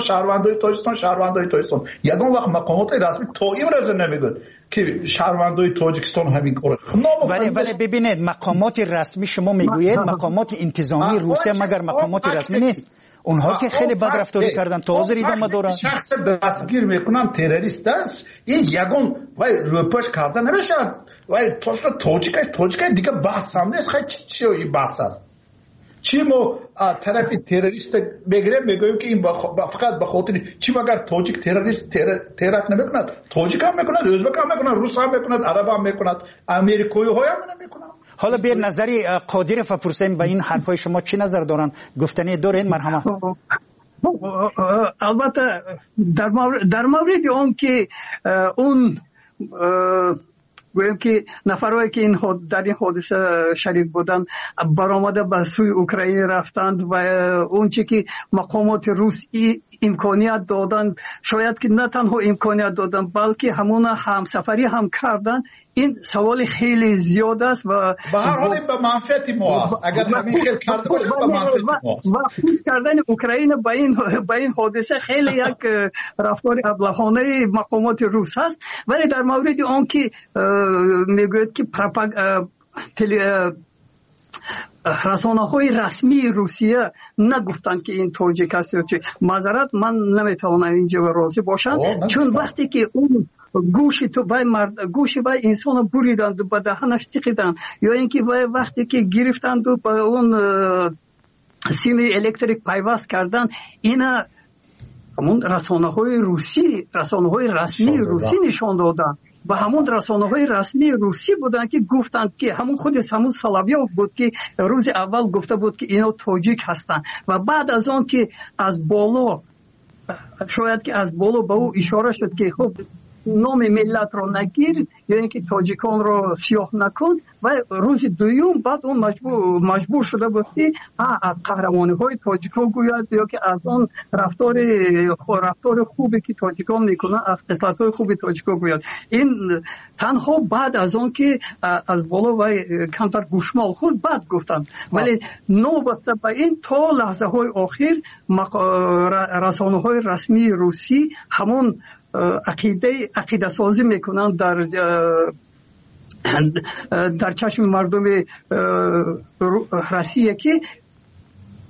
تاجیکستان یکم وقت مقامات رسمی تا این روز نمیگوید که شهروندای تاجیکستان همین کاره. ولی ببینید مقامات رسمی شما میگویید مقامات انتظامی روسیه مگر مقامات رسمی نیست؟ اونها که خیلی بد رفتاری کردن تازه ادامه دارن. شخص دستگیر میکنن تروریست است این یگون وای روپاش کردن نمیشه وای تاجیک دیگه بحث هم نیست. خیلی چی این بحث است چی ما طرف تروریست بگیریم میگویم که این فقط به خاطر چی مگر تاجیک ترورت نمیکند تاجیک هم میکند ازبک هم میکند روس هم میکند عرب هم میکند امریکایی های هم نمیکند. حالا به نظری قادر فپرسیم به این حرفای شما چی نظر دارن گفتنی دارین مرحمت؟ البته در مورد اون که اون گویم که نفرهایی که در این حادثه شریک بودن برآمده به سوی اوکراین رفتند و اون چی که مقامات روس امکانیت دادن شاید که نه تنها امکانیت دادن بلکه همون همسفری هم کردن. این سوال خیلی زیاد است و به هر حال به منفعت ما است. اگر همین خیلی کرده باشه به منفعت ما است. و خود کردن اوکراین با این حادثه خیلی یک رفتار ابلهانه مقامات روس هست. ولی در مورد آن که میگوید که رسانه‌های رسمی روسیه نگفتند که این تاجیک است یا چه معذرت من نمیتوانم اینجا راضی باشم چون وقتی که اون گوشی بای انسان بریدند به دهنش تکیدن یا اینکه وقتی که گرفتند و به اون سیم الکتریک پیوست کردن اینا همون رسانه‌های رسمی روسی نشان دادن و همون رسانه‌های رسمی روسی بودن که گفتند که همون سلاویوف بود که روز اول گفته بود که اینا تاجیک هستند و بعد از آن که از بالا شاید که از بالا به او اشاره شد که خب نام ملت رو نگیر یا اینکه تاجیکان رو سیاه نکن و روز دوم بعد اون مجبور شده بود که از قهرمانی‌های تاجیکان گوید یا که از اون رفتار خوبی که تاجیکان میکنن از خصلت‌های خوبی تاجیکان گوید. این تنها بعد از اون که از بالا و کمتر گوشمال خورد بعد گفتن ولی نوبت به این تا لحظه های آخر رسانه‌های رسمی روسی همون عقیده سازی میکنن در چشم مردم روسیه که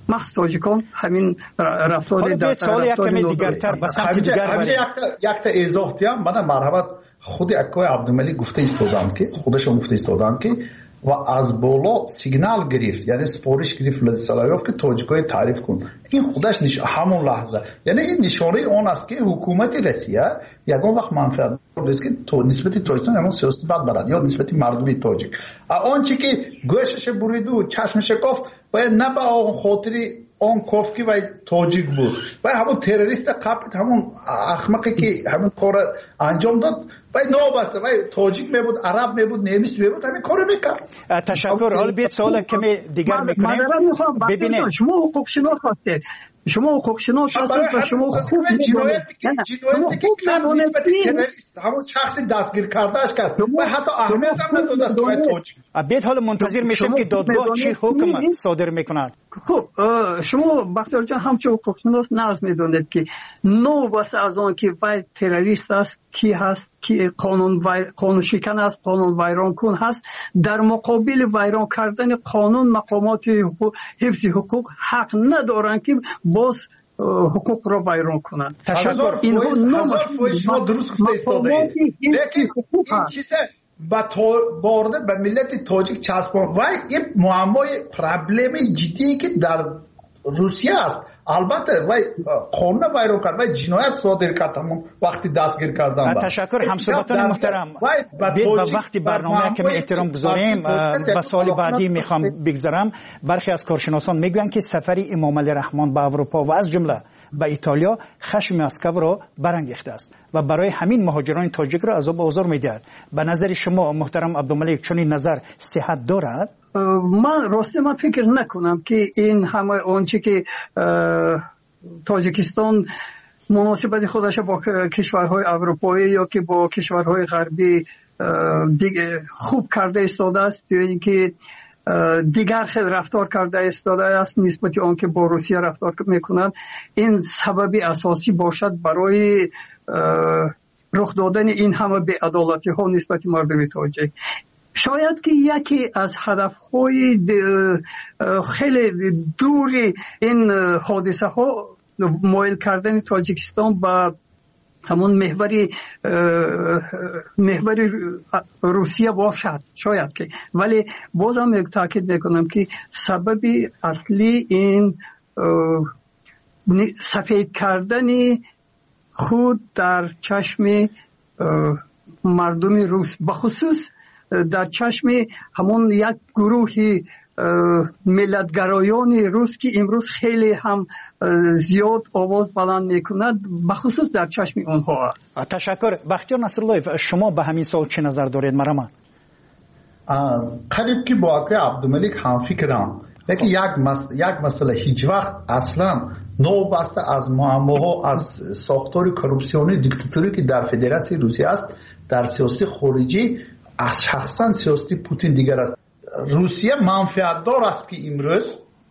مخصوص تاجیکان همین رفتار در دیگرتر بس یک تا ایزاح دیام من مرحبت خود اکای عبدالملک گفته ایستادن که خودشون گفته ایستادن که و از بالا سیگنال گرفت یعنی سپارش گرفت ولادیسلاویف که تاجیکای تعریف کن. این خودش همون لحظه یعنی این نشانه اون است که حکومت روسیه یگان وقت منفعت است که نسبت تاجیکستان همون سیاست بد برد یا نسبت مردم تاجیک آنچه که گوشش برید و چشمش کافت باید نه به آن خاطری آن کافکی و تاجیک بود و همون تروریست قبل همون احمقی که همون کار انجام داد باید نابسته باید تاجیک میبود عرب میبود نمیس میبود همین کارو میکرد. تشکر. حالا بیت سوال کمی دیگر میکنیم. ببینید شما حقوق شناس هستید شما حقوق شناس هستید و شما خوب جنایتی که نسبت تروریست همون شخصی دستگیر کردهش کرد و حتی اهمیت هم نداد است که تاجیک. بیت حالا منتظر میشیم که دادگاه چی حکم صادر میکند. خب شما بختیار جان همچه حقوق شناس نرز میدونید که نو واسه از آن که وای تروریست است کی هست که قانون شکن است قانون ویران کن هست در مقابل ویران کردن قانون مقامات حفظ حقوق حق ندارن که باز حقوق را ویران کنند. تشکر. هزار فوش شما درست گفته ایستاده اید لیکن این چیزه وارد به ملت تاجیک چسبان و این معمای پرابلم جدی که در روسیه است. البته وای قانون ویران کرد و جنایت صادر کرد همون وقتی دستگیر کردن. تشکر همسایگان محترم. به وقتی برنامه کمی احترام گذاریم به سوال بعدی میخوام بگذارم. برخی از کارشناسان میگویند که سفر امام علی رحمان به اروپا و از جمله به ایتالیا خشم مسکو را برانگیخته است و برای همین مهاجران تاجیک را عذاب و آزار میدهد. به نظر شما محترم عبدالملک چنین نظر صحت دارد؟ من فکر نکنم که این همه آنچه که تاجیکستان مناسبت خودش با کشورهای اروپایی یا که با کشورهای غربی دیگه خوب کرده ایستاده است یا اینکه دیگر خیلی رفتار کرده ایستاده است نسبت آن که با روسیه رفتار میکنند این سببی اساسی باشد برای رخ دادن این همه بی‌عدالتی ها نسبت مردم تاجیک. شاید که یکی از هدفهای خیلی دوری این حادثه ها مایل کردن تاجیکستان به همون محور روسیه باشد شاید که ولی بازم تاکید میکنم که سببی اصلی این سفید کردن خود در چشم مردم روس بخصوص در چشم همون یک گروه ملتگرایان روس که امروز خیلی هم زیاد آواز بلند میکند بخصوص در چشم اونها است. تشکر. بختیار نصرالله شما به همین سوال چه نظر دارید؟ مرحبا. قریب که با آقای عبدالملک هم فکرم لیکن یک مسئله هیچ وقت اصلا نو بسته از معماها از ساختار کروپسیونی دیکتاتوری که در فدراسیون روسیه است در سیاسی خارجی از شخصا سیاسی پوتین دیگر است. روسیه منفعت دار است که امروز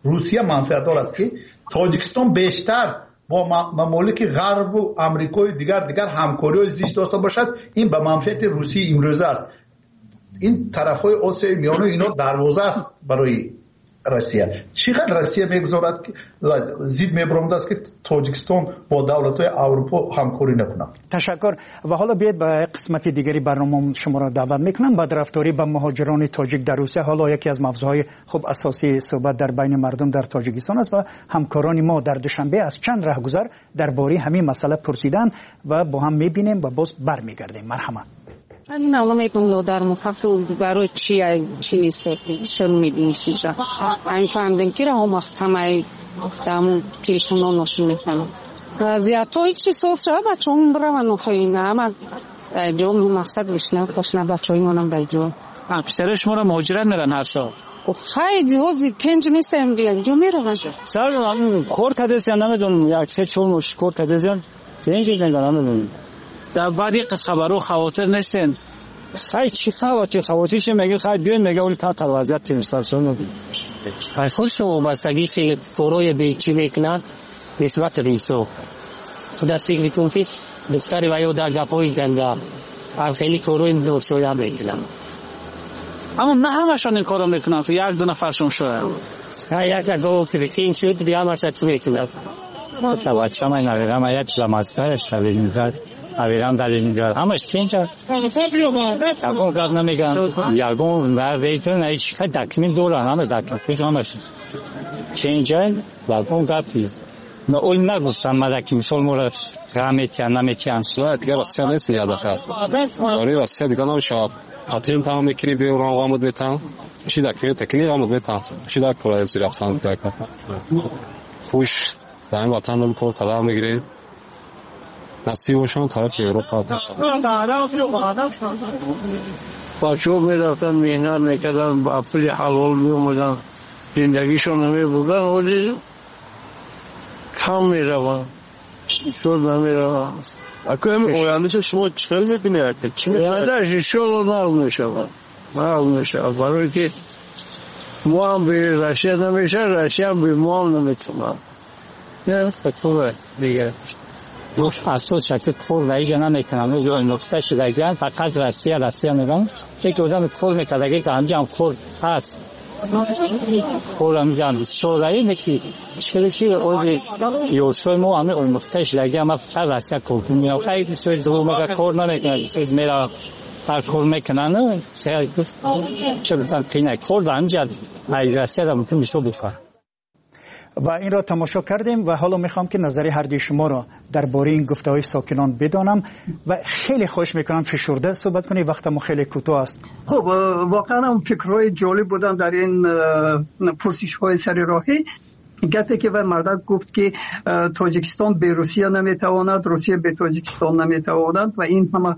تاجیکستان بیشتر با ممالک غرب و امریکای دیگر همکاری زیست داشته باشد. این به منفعت روسیه امروز است. این طرفهای آسیای میانه اینا دروازه است برای روسیه. چقدر روسیه میگذارد که زید میبرمد است که تاجیکستان با دولت‌های اروپا همکاری نکنه. تشکر. و حالا بیاید به قسمت دیگری برنامه شما را دعوت میکنم. بدرفتاری با مهاجران تاجیک در روسیه حالا یکی از موضوعهای خوب اساسی صحبت در بین مردم در تاجیکستان است و همکاران ما در دوشنبه از چند راهگذر درباره همین مسئله پرسیدن و با هم میبینیم و باز برمیگردیم. مرحبا. من الان میگم در مفهوم برای چی نیست چرا میدونیش این فهمیدن که هم محتمل دامون تلفن نشون میکنم وضعیت‌ها چی سوسه بچه‌مون برن و خیلی اما جون مقصد بشنه پاشنه بچه‌مونم بگو پسر شما را مهاجرت میرن هر سال خیلی وضعی تنج نیستم دیگه جو میرن سر من کار کردم نمیدونم یک سه چون مش کار کردم تنج نمیدونم در بعدی خبرو خواطر نیستن سعی چی خواطرش میگه خیلی بیان میگه اون تا وضعیت تیمستان میگه خود شما بستگی که فروی به چی میکنن نسبت ریسو تو دست فکر میکنم که بستری وایو در گپوی گنده خیلی فروی دور شویا میکنن اما نه همشان این کارو میکنن که یک دو نفرشون شویا یک گو که این شد دیگه همش چی میکنه تو چه من نمیدونم یک لماسکارش میذارد اویران در اینجا همش چینج اون کار نمیگن یارگون و ویتون هیچ دکمین دوران همه دکمین همش چینج و اون کار پیش نه اول نگفتم مدکی مثال مورد رمیتیان نمیتیان نه دیگه راستی نیست یاد کرد آره راستی دیگه نمیشه خاطرم تمام میکنی به اون آمود بیتام چی دکمین تکنیک آمود بیتام چی دک پرای زیر افتان کرد خوش زمین وطن رو میکرد طلب میگیرید نصیبشون طرف اروپا با شوق میرفتن مهنت میکردن با پول حلال میومدن زندگیشون نمیبردن ولی کم میروان شد نمیروان اکنون اویندش شما چخیل میبینید چی میبینید؟ شد نرم میشه برای که ما هم به رشید نمیشه رشید هم به ما هم نمیتونم نه خطوره دیگه دوست اساس شکل کور رایجا نمیکنم جو نقطه شدگیان فقط راسیه میگم که آدم کور میکرده که انجام کور هست کور انجام شورایی نکی چه اون یوشوی مو همه اون نقطه شدگی ما فقط راسیه کور میام خیلی سوی دو مگه کور نمیکنه چیز میرا هر کور میکنن چه بتن تینه کور انجام ای راسیه را ممکن میشه بفر و این را تماشا کردیم و حالا میخوام که نظر هر دوی شما را درباره این گفته‌های ساکنان بدانم و خیلی خوش میکنم فشرده صحبت کنی وقتمون خیلی کوتاه است. خب واقعا هم فکرهای جالب بودن در این پرسش‌های سر راهی. گفته که مردک گفت که تاجیکستان به روسیه نمیتواند روسیه به تاجیکستان نمیتواند و این همه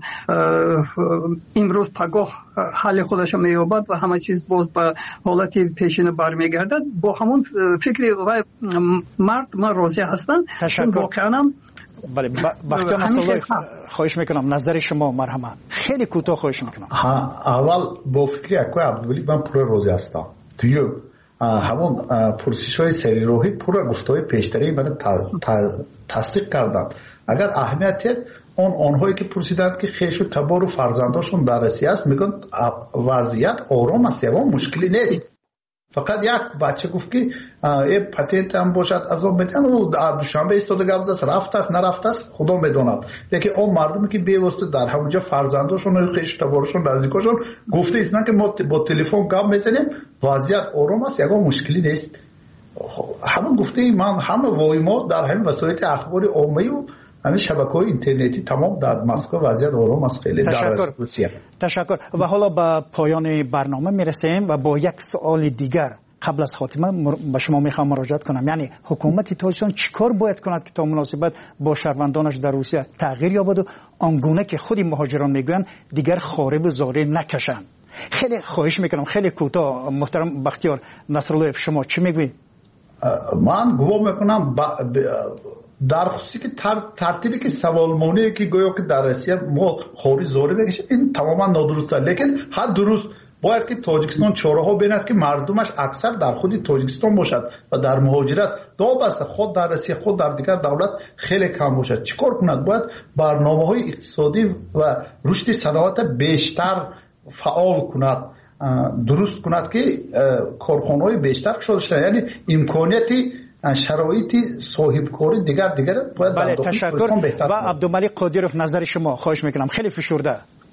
امروز پگاه حل خودش مییابد و همه چیز باز به حالت پیشین برمیگردد با همون فکر و مرد ما راضی هستند. واقعا بله بختیار نصرالله خواهش میکنم نظر شما مرحمت خیلی کوتاه خواهش میکنم. اول با فکری اکوی عبدالولی من پور راضی هستم توی همون پرسش های سری روحی پورا گفته های پیشتری من تصدیق کردن. اگر اهمیت آنهایی که پرسیدند که خیش و تبار و فرزنداشون در روسیه است میگن وضعیت آرام است یا مشکلی نیست. فقط یک بچه گفت که پتنت هم باشد از آن میتن و دوشنبه ایستاده گفت است رفت است نرفت است خدا میداند. لیکن اون مردمی که بیواسطه در همونجا فرزنداشون و خیش تبارشون نزدیکاشون گفته ایستن که ما با تلفن گپ میزنیم وضعیت آرام است یا مشکلی نیست. همون گفته من همه وای ما در همین وسایل اخباری عامه و همین شبکه‌های اینترنتی تمام در مسکو وضعیت آرام است. خیلی تشکر و حالا به پایان برنامه میرسیم و با یک سوال دیگر قبل از خاتمه به شما میخوام مراجعه کنم. یعنی حکومت تاجیکستان چیکار باید کند که تا مناسبت با شهروندانش در روسیه تغییر یابد و آنگونه که خود مهاجران میگویند دیگر خاره و زاره نکشند. خیلی خواهش میکنم خیلی کوتاه محترم بختیار نصرالله شما چی میگویید؟ من گمان میکنم در خصوصی که ترتیبی که سوالمونی که گویا که در روسیه ما خوری زوری بکشه این تماما نادرسته. لیکن هر درست باید که تاجیکستان چاره‌ها بیند که مردمش اکثر در خود تاجیکستان باشد و در مهاجرت دابسته خود در روسیه خود در دیگر دولت خیلی کم باشد. چیکار کند؟ باید برنامه‌های اقتصادی و رشد صنعت بیشتر فعال کند درست کند که کارخانه‌های بیشتر شده شد. یعنی امکانیتی شرایطی صاحبکاری دیگر باید بله تشکر و عبدالملک قادیروف نظر شما خواهش میکنم خیلی فشرده.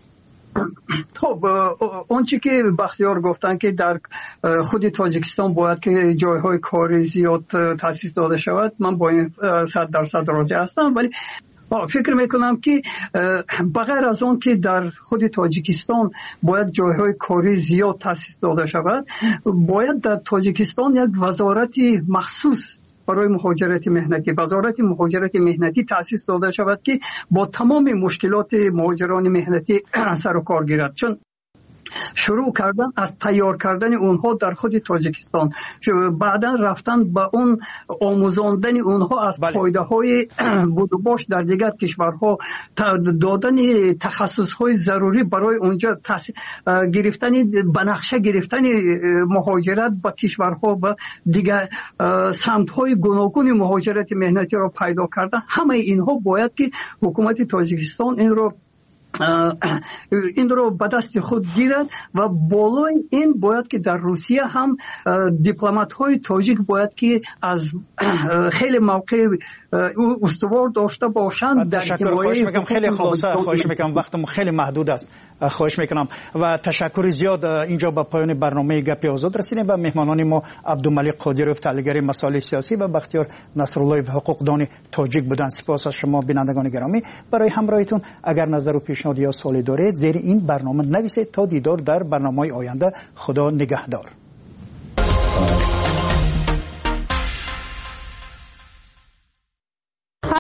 خب اونچه که بختیار گفتن که در خود تاجیکستان باید که جایهای کاری زیاد تأسیس داده شود من با این 100% راضی هستم ولی فکر میکنم که بغیر از اون که در خود تاجیکستان باید جایهای کاری زیاد تأسیس داده شود باید در تاجیکستان یک وزارت مخصوص برای مهاجرت مهنتی وزارت مهاجرت مهنتی تأسیس داده شود که با تمام مشکلات مهاجران مهنتی سر و کار گیرد. چون شروع کردن از تیار کردن اونها در خود تاجیکستان بعدا رفتن به اون آموزاندن اونها از فایده های بود و باش در دیگر کشورها دادن تخصص های ضروری برای اونجا گرفتن بنقشه گرفتن مهاجرت به کشورها و دیگر سمت های گوناگون مهاجرت مهنتی را پیدا کردن. همه اینها باید که حکومت تاجیکستان این را این رو به دست خود گیرد و بالای این باید که در روسیه هم دیپلمات های تاجیک باید که از خیلی موقع استوار داشته باشند. تشکر. خواهش میکنم خیلی خلاصه، خواهش میکنم وقتم خیلی محدود است، خواهش میکنم و تشکر زیاد. اینجا به پایان برنامه گپ آزاد رسیدیم و مهمانان ما عبدالملک قادروف تحلیلگر مسائل سیاسی و بختیار نصرالله حقوقدان تاجیک بودند. سپاس از شما بینندگان گرامی برای همراهیتون. اگر نظر و پیشنهاد یا سوالی دارید زیر این برنامه نویسید. تا دیدار در برنامه آینده. خدا نگهدار.